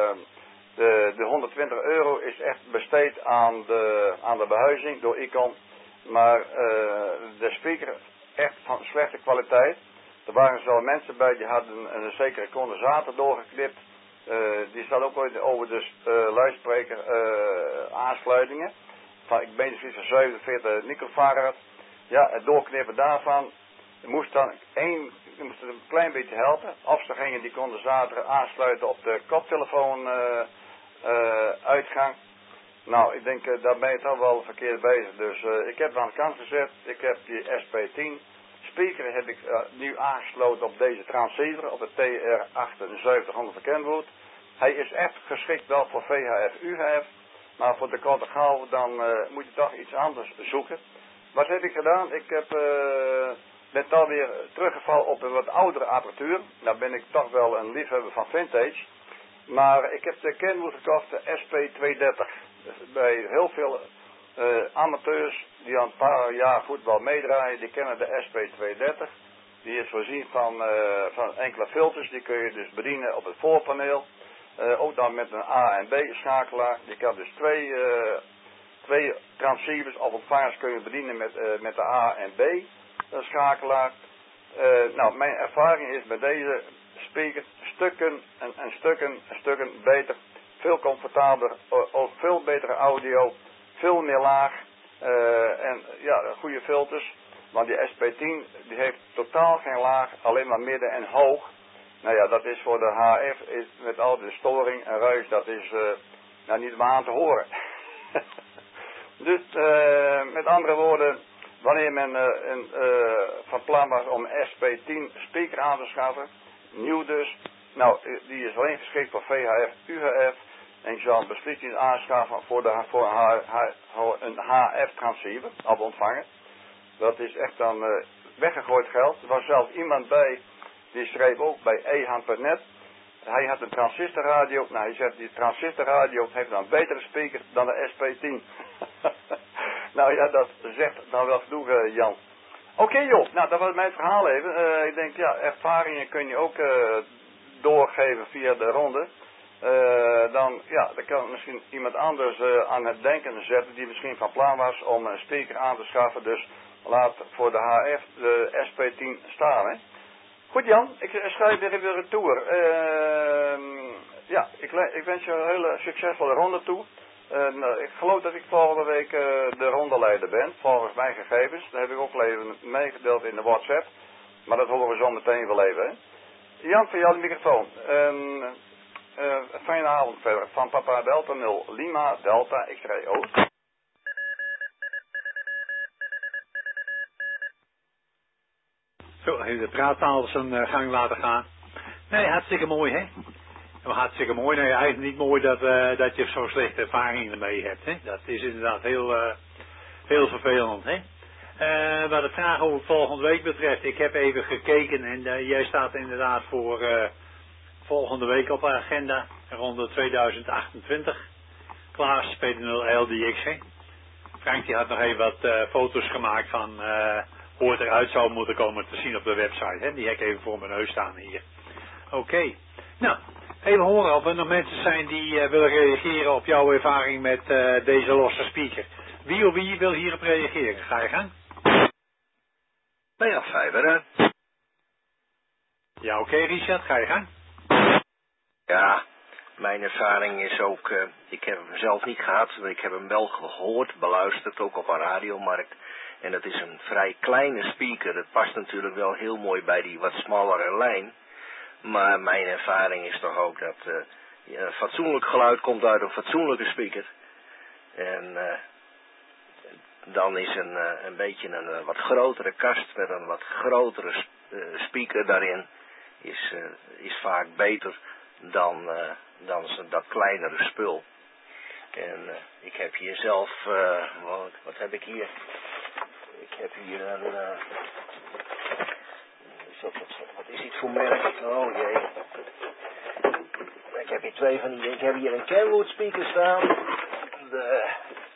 de, de honderdtwintig euro is echt besteed aan de, aan de behuizing door Icon. Maar uh, de speaker echt van slechte kwaliteit. Er waren zo mensen bij die hadden een, een zekere condensator doorgeknipt. Uh, die staat ook ooit over de uh, luidspreker uh, aansluitingen. Van, ik ben zoiets van zevenenveertig microfarad. Ja, het doorknippen daarvan moest dan één, moest een klein beetje helpen. Of ze gingen die condensator aansluiten op de koptelefoon uh, uh, uitgang. Nou, ik denk uh, daar ben je toch wel verkeerd bezig. Dus uh, ik heb het aan de kant gezet. Ik heb die S P tien. Speaker heb ik uh, nu aangesloten op deze transceiver, op de T R achtenzeventighonderd van Kenwood. Hij is echt geschikt wel voor V H F, U H F, maar voor de korte gauw dan uh, moet je toch iets anders zoeken. Wat heb ik gedaan? Ik heb, uh, ben dan weer teruggevallen op een wat oudere apparatuur. Nou ben ik toch wel een liefhebber van vintage. Maar ik heb de Kenwood gekocht, de S P tweehonderddertig. Dus bij heel veel uh, amateurs die al een paar jaar voetbal meedraaien, die kennen de S P tweehonderddertig. Die is voorzien van, uh, van enkele filters, die kun je dus bedienen op het voorpaneel. Uh, ook dan met een A en B schakelaar. Je kan dus twee, uh, twee transceivers of ontvangers kun je bedienen met, uh, met de A en B uh, schakelaar. Uh, nou, mijn ervaring is met deze speaker stukken en, en stukken en stukken beter. Veel comfortabeler, ook veel betere audio, veel meer laag uh, en ja, goede filters. Want die S P tien die heeft totaal geen laag, alleen maar midden en hoog. Nou ja, dat is voor de H F, is met al de storing en ruis, dat is uh, nou niet maar aan te horen. Dus uh, met andere woorden, wanneer men uh, een, uh, van plan was om S P tien speaker aan te schaffen, nieuw dus, nou die is alleen geschikt voor V H F, U H F. En je zal een beslissing aanschaffen voor, de, voor een, H, een H F transceiver of ontvanger. Dat is echt dan uh, weggegooid geld. Er was zelfs iemand bij, die schreef ook bij e h a m punt net. Hij had een transistorradio. Nou, hij zegt, die transistorradio heeft dan een betere speaker dan de S P tien. Nou ja, dat zegt dan wel genoeg, uh, Jan. Oké okay, joh, nou dat was mijn verhaal even. Uh, ik denk, ja, ervaringen kun je ook uh, doorgeven via de ronde. Uh, dan, ja, dan kan misschien iemand anders uh, aan het denken zetten die misschien van plan was om een speaker aan te schaffen. Dus laat voor de H F de S P tien staan, hè. Goed Jan, ik schrijf weer even retour. Uh, ja, ik, ik wens je een hele succesvolle ronde toe. Uh, ik geloof dat ik volgende week uh, de rondeleider ben, volgens mijn gegevens. Dat heb ik ook even meegedeeld in de WhatsApp. Maar dat horen we zo meteen wel even, hè. Jan, voor jou de microfoon. Uh, Uh, fijne avond verder. Van Papa Delta nul Lima Delta X-ray Oost. Zo, even de praattaal zijn uh, gang laten gaan. Nee, hartstikke mooi, hè? Hartstikke mooi. Nee, eigenlijk niet mooi dat, uh, dat je zo'n slechte ervaringen ermee hebt, hè? Dat is inderdaad heel, uh, heel vervelend, hè? Uh, wat de vraag over volgende week betreft, ik heb even gekeken en uh, jij staat inderdaad voor... Uh, volgende week op de agenda, ronde tweeduizend achtentwintig. Klaas, P D nul L D X, hè. Frank die had nog even wat uh, foto's gemaakt van uh, hoe het eruit zou moeten komen te zien op de website, hè. Die heb ik even voor mijn neus staan hier. Oké. Okay. Nou, even horen of er nog mensen zijn die uh, willen reageren op jouw ervaring met uh, deze losse speaker. Wie of wie wil hierop reageren? Ga je gang? P A vijf, hè? Ja, oké, okay, Richard, ga je gang? Ja, Mijn ervaring is ook, uh, ik heb hem zelf niet gehad, maar ik heb hem wel gehoord, beluisterd, ook op een radiomarkt. En het is een vrij kleine speaker. Het past natuurlijk wel heel mooi bij die wat smallere lijn. Maar mijn ervaring is toch ook dat uh, een fatsoenlijk geluid komt uit een fatsoenlijke speaker. En uh, dan is een, uh, een beetje een uh, wat grotere kast met een wat grotere uh, speaker daarin is, uh, is vaak beter dan, uh, dan dat kleinere spul. En uh, ik heb hier zelf, uh, wat, wat heb ik hier? Ik heb hier een, uh, wat, wat is dit voor merk? Oh jee. Ik heb hier twee van die, ik heb hier een Kenwood speaker staan. De,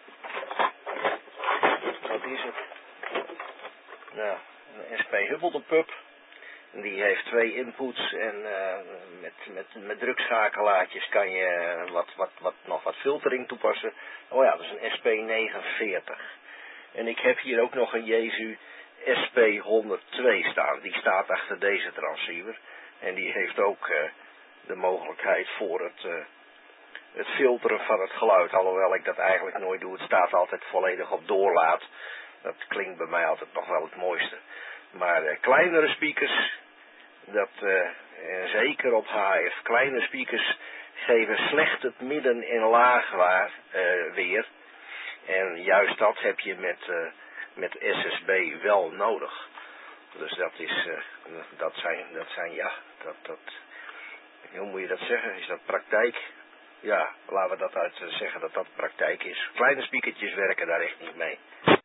wat is het? Nou, een S P Hubble Pub. Die heeft twee inputs en uh, met, met, met drukschakelaartjes kan je wat, wat, wat, nog wat filtering toepassen. Oh ja, dat is een S P negenenveertig. En ik heb hier ook nog een Yaesu S P honderdtwee staan. Die staat achter deze transceiver. En die heeft ook uh, de mogelijkheid voor het, uh, het filteren van het geluid. Alhoewel ik dat eigenlijk nooit doe. Het staat altijd volledig op doorlaat. Dat klinkt bij mij altijd nog wel het mooiste. Maar uh, kleinere speakers, dat, uh, en zeker op H F, kleine speakers geven slecht het midden- en laagwaar uh, weer. En juist dat heb je met, uh, met S S B wel nodig. Dus dat is, uh, dat zijn, dat zijn, ja, dat, dat, hoe moet je dat zeggen? Is dat praktijk? Ja, laten we dat uit uh, zeggen dat dat praktijk is. Kleine speakertjes werken daar echt niet mee.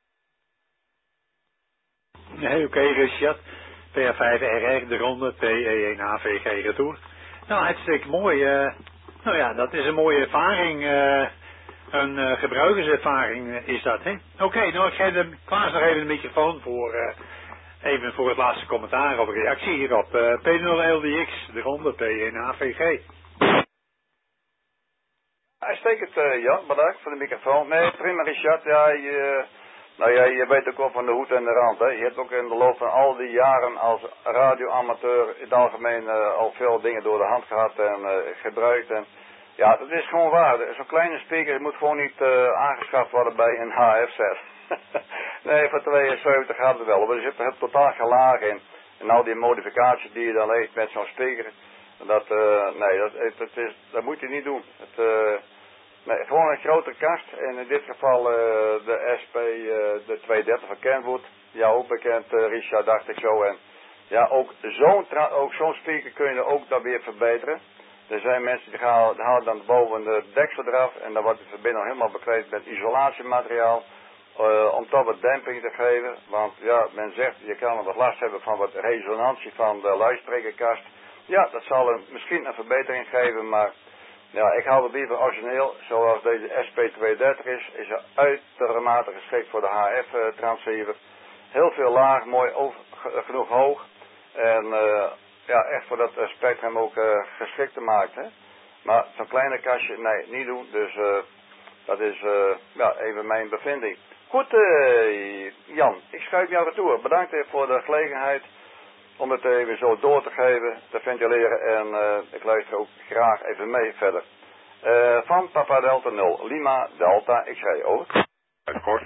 Nee, oké, okay, Richard. P A vijf R R, de ronde, P E één A V G retour. Nou, hartstikke mooi. Uh, nou ja, dat is een mooie ervaring. Uh, een uh, gebruikerservaring uh, is dat, hè? Oké, okay, nou, ik geef hem Klaas nog even de microfoon voor, uh, even voor het laatste commentaar of reactie hierop. Uh, P nul L D X, de ronde, P E één A V G. Uitstekend, uh, Jan, bedankt voor de microfoon. Nee, prima, Richard. Ja, je... Nou ja, je weet ook wel van de hoed en de rand, hè. Je hebt ook in de loop van al die jaren als radioamateur in het algemeen uh, al veel dingen door de hand gehad en uh, gebruikt. En ja, dat is gewoon waar. Zo'n kleine speaker moet gewoon niet uh, aangeschaft worden bij een H F zes. Nee, voor tweeënzeventig gaat het wel. Er zit er totaal geen laag in. En al die modificaties die je dan leest met zo'n speaker, dat, uh, nee, dat, het, is, dat moet je niet doen. Het, uh, Nee, gewoon een grote kast en in dit geval uh, de S P, uh, de tweehonderddertig van Kenwood. Ja, ook bekend, uh, Richard, dacht ik zo. En ja, ook zo'n ook zo'n speaker kun je ook dan weer verbeteren. Er zijn mensen die gaan, die halen dan boven de deksel eraf en dan wordt de verbinding helemaal bekleed met isolatiemateriaal. Uh, om toch wat demping te geven, want ja, men zegt je kan wat last hebben van wat resonantie van de luidsprekerkast. Ja, dat zal een, misschien een verbetering geven, maar ja, ik hou het liever origineel, zoals deze S P tweehonderddertig is, is er uitermate geschikt voor de H F uh, transceiver. Heel veel laag, mooi over, genoeg hoog en uh, ja, echt voor dat uh, spectrum ook uh, geschikt te maken. Hè? Maar zo'n kleine kastje, nee, niet doen, dus uh, dat is uh, ja, even mijn bevinding. Goed, uh, Jan, ik schuif jou retour. Bedankt voor de gelegenheid om het even zo door te geven, te ventileren en uh, ik luister ook graag even mee verder. Uh, van Papa Delta nul, Lima Delta X-ray, over. Kort.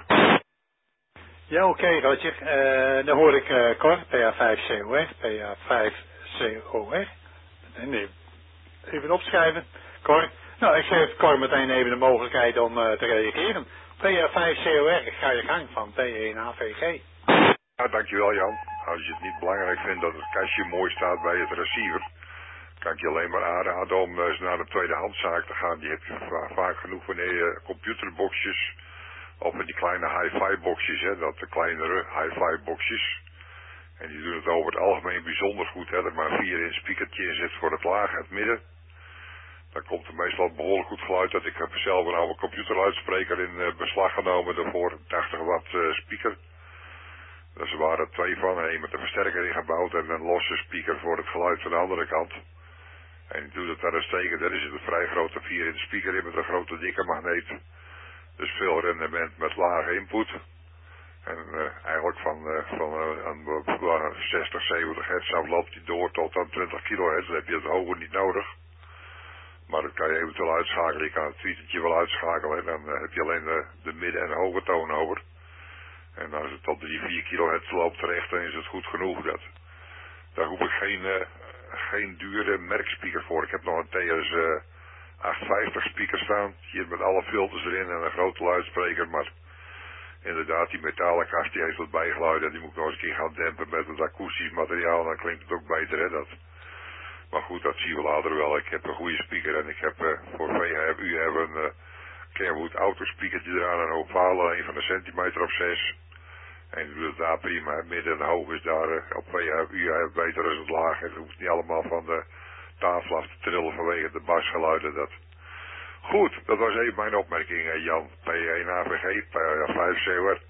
Ja, oké, okay, Roger. Uh, dan hoor ik uh, Cor, P A vijf C O R, P A vijf C O R. Nee, even opschrijven. Cor. Nou, ik geef Cor meteen even de mogelijkheid om uh, te reageren. P A vijf C O R, ga je gang van P E één A V G. Ja, dankjewel Jan. Als je het niet belangrijk vindt dat het kastje mooi staat bij het receiver, kan ik je alleen maar aanraden om eens naar de tweedehandszaak te gaan. Die heb je va vaak genoeg wanneer je computerboxjes, of met die kleine hi-fi boxjes, hè, dat de kleinere hi-fi boxjes. En die doen het over het algemeen bijzonder goed, hè, dat er maar een vier inch speakertje in zit voor het laag en het midden. Dan komt er meestal behoorlijk goed geluid uit. Ik heb zelf een oude computerluidspreker in uh, beslag genomen daarvoor, een tachtig watt uh, speaker. Dus er waren twee van, één met een versterker ingebouwd en een losse speaker voor het geluid van de andere kant. En die doet het daar een steken, daar is het een vrij grote vier inch speaker in met een grote dikke magneet. Dus veel rendement met lage input. En uh, eigenlijk van, uh, van uh, een zestig, zeventig hertz af loopt die door tot aan twintig kilohertz, dan heb je het hoger niet nodig. Maar dat kan je eventueel uitschakelen. Je kan het tweetertje wel uitschakelen. En dan uh, heb je alleen de, de midden- en hoge toon over. En als het op drie, vier kilohertz loopt terecht, dan is het goed genoeg. Dat. Daar hoef ik geen, uh, geen dure merkspeaker voor. Ik heb nog een T S uh, achthonderdvijftig speaker staan. Hier met alle filters erin en een grote luidspreker. Maar inderdaad, die metalen kast die heeft wat bijgeluid. En die moet ik nog eens een keer gaan dempen met het akoestisch materiaal. Dan klinkt het ook beter, hè. Dat. Maar goed, dat zien we later wel. Ik heb een goede speaker en ik heb uh, voor V H F U een uh, Kenwood autospeakertje eraan. Een ovale, een van een centimeter of zes. En die doet het daar prima. Midden en hoog is daar uh, op V H F U beter dan het laag. Het hoeft niet allemaal van de tafel af te trillen vanwege de basgeluiden. Dat. Goed, dat was even mijn opmerking, uh, Jan. P één A V G, vijf C.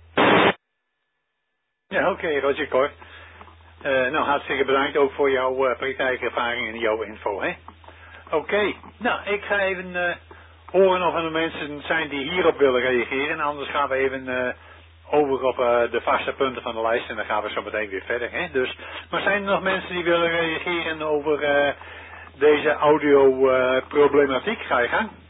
Ja, oké, okay, Roger Cor. Uh, nou, hartstikke bedankt ook voor jouw uh, praktijkervaring en jouw info, hè. Oké, okay. Nou, ik ga even uh, horen of er nog mensen zijn die hierop willen reageren. Anders gaan we even uh, over op uh, de vaste punten van de lijst en dan gaan we zo meteen weer verder, hè. Dus, maar zijn er nog mensen die willen reageren over uh, deze audio uh, problematiek? Ga je gang.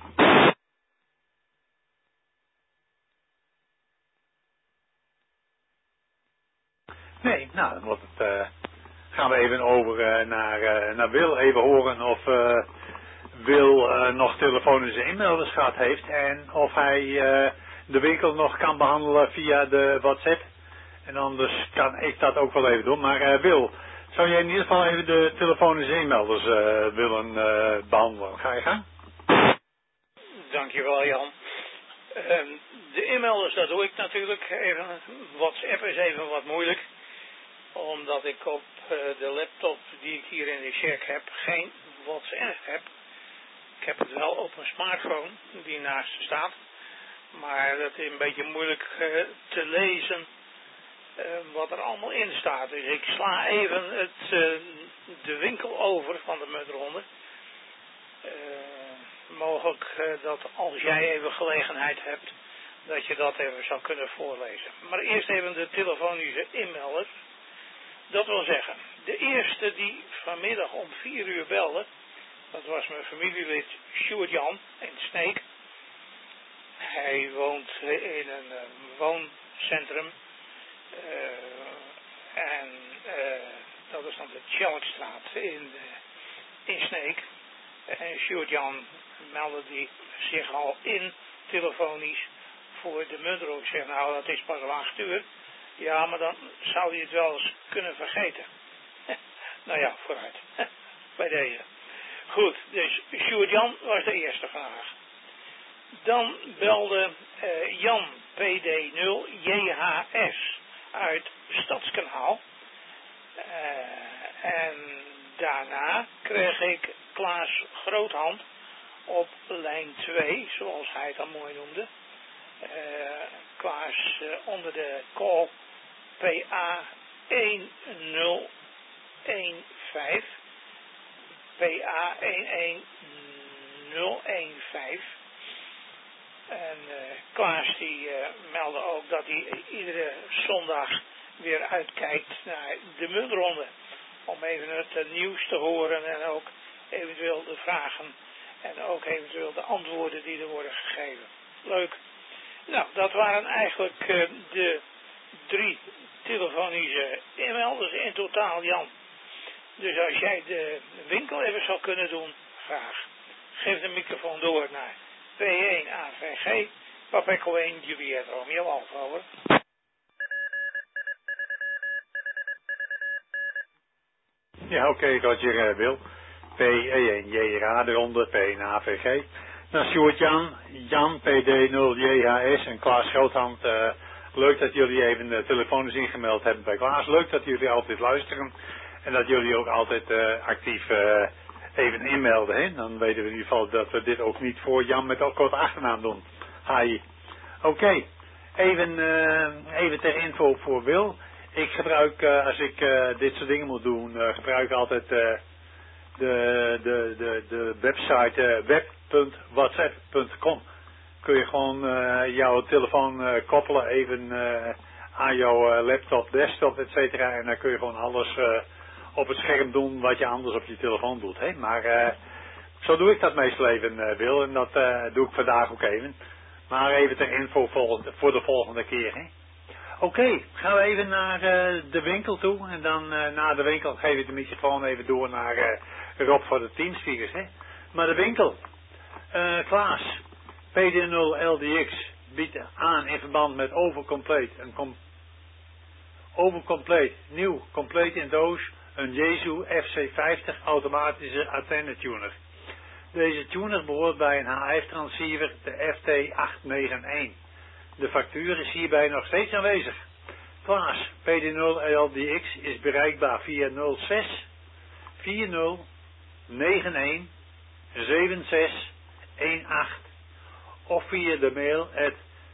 Nee, nou, dan wordt het, uh, gaan we even over uh, naar, uh, naar Wil. Even horen of uh, Wil uh, nog telefonische inmelders gehad heeft. En of hij uh, de winkel nog kan behandelen via de WhatsApp. En anders kan ik dat ook wel even doen. Maar uh, Wil, zou jij in ieder geval even de telefonische inmelders uh, willen uh, behandelen? Ga je gang? Dankjewel, Jan. Uh, de inmelders, dat doe ik natuurlijk. Even, WhatsApp is even wat moeilijk. Omdat ik op uh, de laptop die ik hier in de shack heb geen WhatsApp heb. Ik heb het wel op een smartphone die naast staat. Maar dat is een beetje moeilijk uh, te lezen uh, wat er allemaal in staat. Dus ik sla even het, uh, de winkel over van de muntronde. Uh, mogelijk uh, dat als jij even gelegenheid hebt, dat je dat even zou kunnen voorlezen. Maar eerst even de telefonische inmelders. Dat wil zeggen, de eerste die vanmiddag om vier uur belde, dat was mijn familielid Sjoerd Jan in Sneek. Hij woont in een uh, wooncentrum uh, en uh, dat is dan de Tjelkstraat in, uh, in Sneek. En Sjoerd Jan meldde die zich al in telefonisch voor de muntro. Ik zeg, nou, dat is pas om acht uur. Ja, maar dan zou je het wel eens kunnen vergeten. Nou ja, vooruit. Bij deze. Goed, dus Sjoerd Jan was de eerste vandaag. Dan belde uh, Jan P D nul J H S uit Stadskanaal. Uh, en daarna kreeg ik Klaas Groothand op lijn twee, zoals hij het dan mooi noemde. Uh, Klaas uh, onder de call P A een nul een vijf. P A een een nul een vijf. En uh, Klaas die uh, meldde ook dat hij iedere zondag weer uitkijkt naar de muntronde. Om even het uh, nieuws te horen en ook eventueel de vragen en ook eventueel de antwoorden die er worden gegeven. Leuk. Nou, dat waren eigenlijk uh, de drie telefonische inmelders in totaal, Jan. Dus als jij de winkel even zou kunnen doen, graag. Geef de microfoon door naar P één A V G, Papa Echo één, Juliet Romeo Alfa, over. Ja, oké, okay, Roger uh, Wil. P één J R A eronder, P één A V G. Nou, Sjoerd Jan, Jan P D nul J H S en Klaas Groothand. Uh, leuk dat jullie even uh, telefonisch ingemeld hebben bij Klaas. Leuk dat jullie altijd luisteren. En dat jullie ook altijd uh, actief uh, even inmelden. Hè? Dan weten we in ieder geval dat we dit ook niet voor Jan met een korte achternaam doen. Hi. Oké, okay. even, uh, even ter info voor Wil. Ik gebruik, uh, als ik uh, dit soort dingen moet doen, uh, gebruik ik altijd uh, de, de, de, de website uh, web punt whatsapp punt com. Kun je gewoon uh, jouw telefoon uh, koppelen even uh, aan jouw uh, laptop, desktop, et cetera. En dan kun je gewoon alles uh, op het scherm doen wat je anders op je telefoon doet. Hè? Maar uh, Zo doe ik dat meestal even, uh, Wil, en dat uh, doe ik vandaag ook even. Maar even ter info volgende, voor de volgende keer, hè. Oké, okay, gaan we even naar uh, de winkel toe. En dan uh, na de winkel geef ik de microfoon even door naar uh, Rob voor de teamspeakers, hè. Maar de winkel, uh, Klaas, P D nul L D X biedt aan in verband met Overcompleet, een com Overcompleet, nieuw, compleet in doos, een Jesu F C vijftig automatische antennetuner. Deze tuner behoort bij een H F-transceiver, de F T acht negen een. De factuur is hierbij nog steeds aanwezig. Klaas, P D nul L D X is bereikbaar via nul zes vier nul negen een zeven zes een acht of via de mail at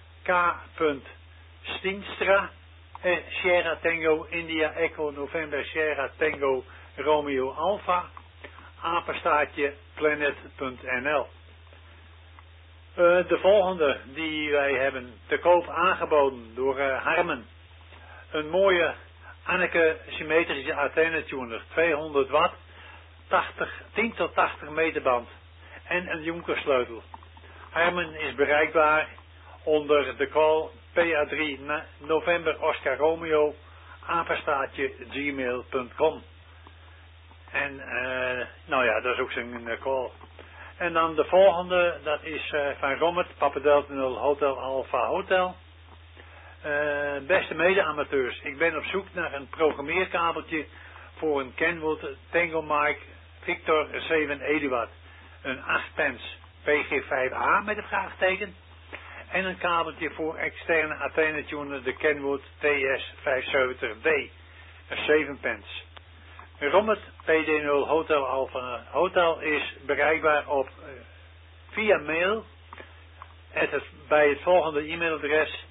k.stienstra Sierra Tango India Echo November Sierra Tango Romeo Alpha apenstaartje planet punt n l. Uh, de volgende die wij hebben te koop aangeboden door uh, Harmen. Een mooie Anneke symmetrische antennetuner, tweehonderd watt, tachtig, tien tot tachtig meter band en een Jonkersleutel. Harmen is bereikbaar onder de call P A drie November Oscar Romeo apenstaartje gmail punt com. En uh, nou ja, dat is ook zijn uh, call. En dan de volgende, dat is uh, van Rommert, Papa Delta nul Hotel Alpha Hotel. Uh, beste mede-amateurs, ik ben op zoek naar een programmeerkabeltje voor een Kenwood Tango Mike Victor zeven Eduard. Een acht pence P G vijf A met een vraagteken. En een kabeltje voor externe antennetuner de Kenwood T S vijfenzeventig D. Een zeven pence. Rommert P D nul Hotel Alpha Hotel is bereikbaar op uh, via mail het, het, bij het volgende e-mailadres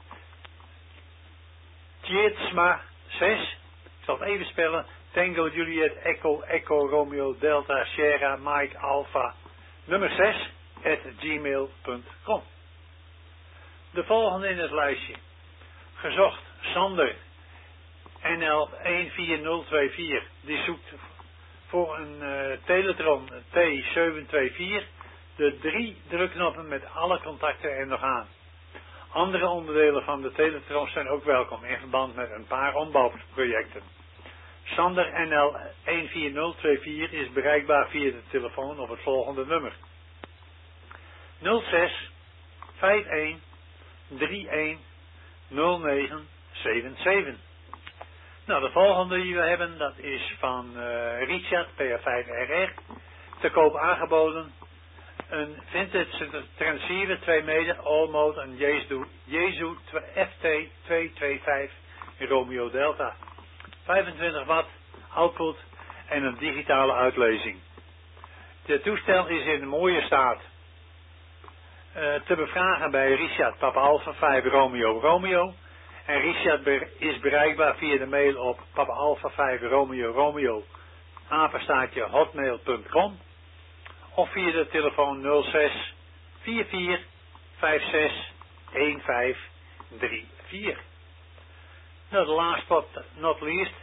tjeertsma zes, ik zal het even spellen, Tango Juliet Echo Echo Romeo Delta Sierra Mike Alpha nummer zes at gmail punt com. De volgende in het lijstje gezocht Sander N L een vier nul twee vier, die zoekt voor een uh, Teletron T zeven twee vier de drie drukknoppen met alle contacten er nog aan. Andere onderdelen van de Teletron zijn ook welkom in verband met een paar ombouwprojecten. Sander N L een vier nul twee vier is bereikbaar via de telefoon op het volgende nummer nul zes vijf een drie een nul negen zeven zeven. Nou, de volgende die we hebben, dat is van uh, Richard, P A vijf R R, te koop aangeboden. Een vintage transceiver twee meter, all mode, een Jesu, Jesu F T twee twee vijf Romeo Delta. vijfentwintig watt output en een digitale uitlezing. Het toestel is in een mooie staat. Uh, te bevragen bij Richard, Papa Alpha vijf Romeo Romeo. En Richard is bereikbaar via de mail op Papa Alpha vijf Romeo Romeo apenstaartje hotmail punt com of via de telefoon nul zes vier vier vijf zes een vijf drie vier. Nou, de last but not least,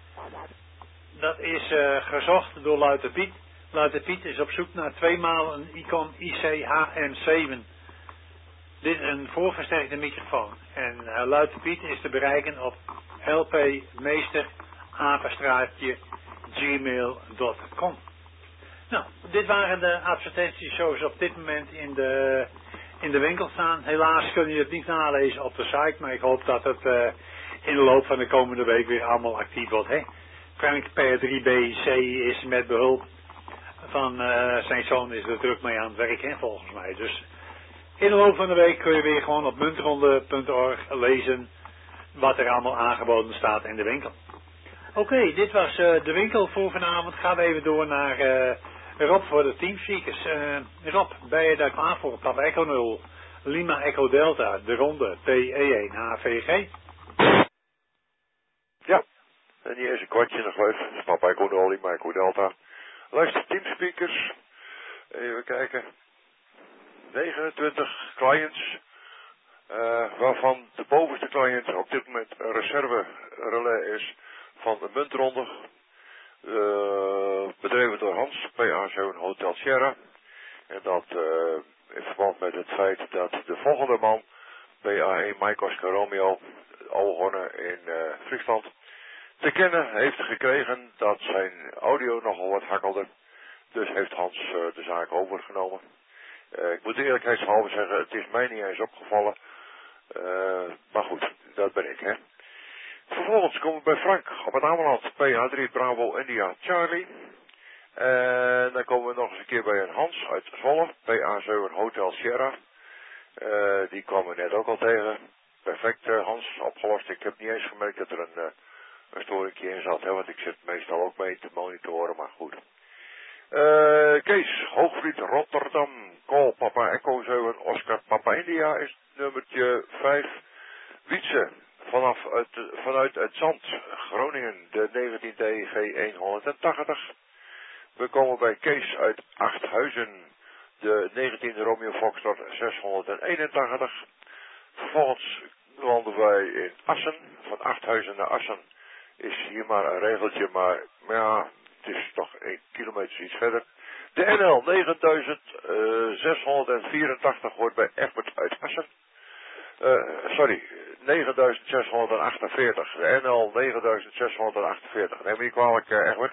dat is uh, gezocht door Luiter Piet. Luiter Piet is op zoek naar tweemaal een Icon I C H M zeven. Dit is een voorversterkte microfoon. En uh, Luiter Piet is te bereiken op lpmeester apenstraatje gmail punt com. Nou, dit waren de advertenties zoals op dit moment in de, in de winkel staan. Helaas kun je het niet nalezen op de site, maar ik hoop dat het uh, in de loop van de komende week weer allemaal actief wordt. Hè? Frank P drie B C is met behulp van uh, zijn zoon is er druk mee aan het werk, hè, volgens mij. Dus in de loop van de week kun je weer gewoon op muntronde punt org lezen wat er allemaal aangeboden staat in de winkel. Oké, okay, dit was uh, de winkel voor vanavond. Gaan we even door naar uh, Rob voor de teamspeakers. Uh, Rob, ben je daar klaar voor? Papa Echo nul, Lima Echo Delta, de ronde T E een H V G. Ja, en hier is een kwartje nog leuk. Papa Echo nul, Lima Echo Delta. Luister teamspeakers. Even kijken. negenentwintig clients, uh, waarvan de bovenste client op dit moment een reserve relais is van de muntronde, uh, bedreven door Hans, P A zeven Hotel Sierra. En dat uh, in verband met het feit dat de volgende man, B A één Mike Oscar Romeo, Algonnen in uh, Friesland, te kennen heeft gekregen dat zijn audio nogal wat hakkelde. Dus heeft Hans uh, de zaak overgenomen. Uh, ik moet eerlijkheidshalve zeggen, het is mij niet eens opgevallen. Uh, maar goed, dat ben ik, hè. Vervolgens komen we bij Frank op het Ameland, P A drie Bravo India Charlie. En dan komen we nog eens een keer bij een Hans uit Zwolle, P A zeven Hotel Sierra. Uh, die kwamen we net ook al tegen. Perfect, uh, Hans, opgelost. Ik heb niet eens gemerkt dat er een, uh, een storingje in zat, hè, want ik zit meestal ook mee te monitoren, maar goed. Uh, Kees, Hoogvliet, Rotterdam, Call Papa Echo zeven, Oscar Papa India is nummertje vijf. Wietse, vanaf het, vanuit het Zand, Groningen, de negentien T G honderdtachtig. We komen bij Kees uit Achthuizen, de negentiende Romeo Foxtrot zeshonderdeenentachtig. Vervolgens landen wij in Assen, van Achthuizen naar Assen is hier maar een regeltje, maar, maar ja, het is toch één kilometer iets verder. De N L negenduizend zeshonderdvierentachtig hoort bij Egbert uit Assen. Uh, sorry, negenduizend zeshonderdachtenveertig. De N L negenduizend zeshonderdachtenveertig. Neem me niet kwalijk, uh, Egbert.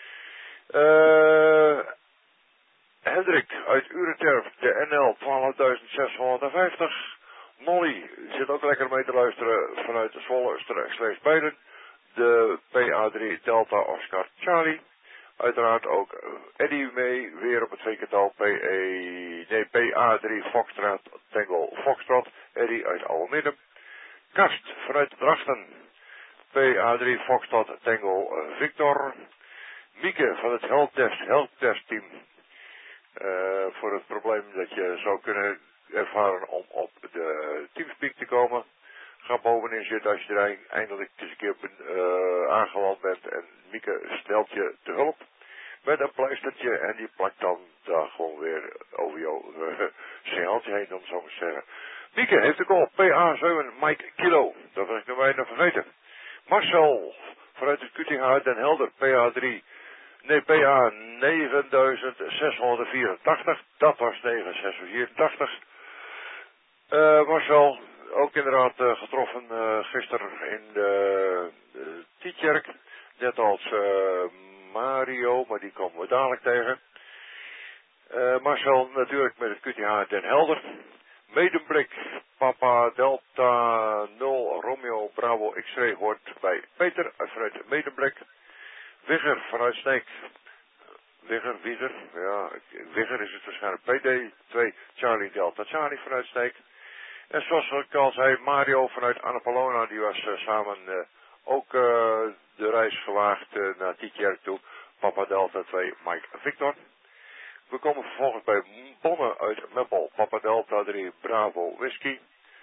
Uh, Hendrik uit Ureterf, de N L twaalfduizend zeshonderdvijftig. Molly zit ook lekker mee te luisteren vanuit de Zwolle, slechts beiden. De P A drie Delta Oscar Charlie. Uiteraard ook Eddie mee, weer op het tweeketal P E, nee, P A drie Foxtrot Tango Foxtrot, Eddie uit Almere. Kast vanuit Drachten, P A drie Foxtrot Tango Victor. Mieke van het Helpdesk Helpdesk team. Uh, voor het probleem dat je zou kunnen ervaren om op de Teamspeak te komen. Ga bovenin zitten als je er eindelijk eens een keer uh, aangeland bent en Mieke stelt je te hulp met een pleistertje en die plakt dan daar gewoon weer over jouw uh, signaaltje heen, om zo maar te zeggen. Mieke heeft de call, P A zeven Mike Kilo, dat was ik nog bijna vergeten. Marcel vanuit het Q T H Den Helder, P A drie, nee P A negenduizend zeshonderdvierentachtig, dat was negen zeshonderdvierentachtig. Uh, Marcel, ook inderdaad uh, getroffen uh, gisteren in de uh, Tietjerk. Net als uh, Mario, maar die komen we dadelijk tegen. Uh, Marcel natuurlijk met het Q T H Den Helder. Medemblik, Papa Delta nul Romeo Bravo X-ray hoort bij Peter vanuit Medemblik. Wigger vanuit Sneek. Wigger, Wigger, ja, Wigger is het waarschijnlijk P D twee Charlie Delta Charlie vanuit Sneek. En zoals ik al zei, Mario vanuit Annapolona, die was uh, samen uh, ook uh, de reis gewaagd uh, naar Tietjerk toe. Papa Delta twee, Mike Victor. We komen vervolgens bij Bonne uit Meppel, Papa Delta drie, Bravo Whisky.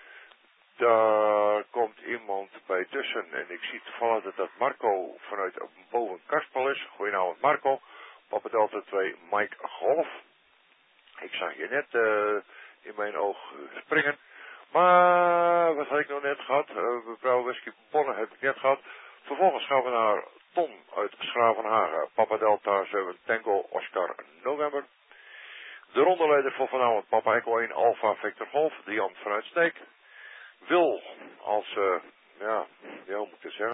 Daar komt iemand bij tussen en ik zie toevallig dat dat Marco vanuit boven Karspel is. Goedenavond Marco, Papa Delta twee, Mike Golf. Ik zag je net uh, in mijn oog springen. Maar wat had ik nou net gehad? Uh, mevrouw Whisky Bonne heb ik net gehad. Vervolgens gaan we naar Ton uit Schravenhagen. Papa Delta zeven Tango Oscar November. De rondeleider voor vanavond Papa Echo één Alpha Victor Golf. Jan vanuit Sneek. Wil als, uh, ja, ja, hoe moet ik het zeggen?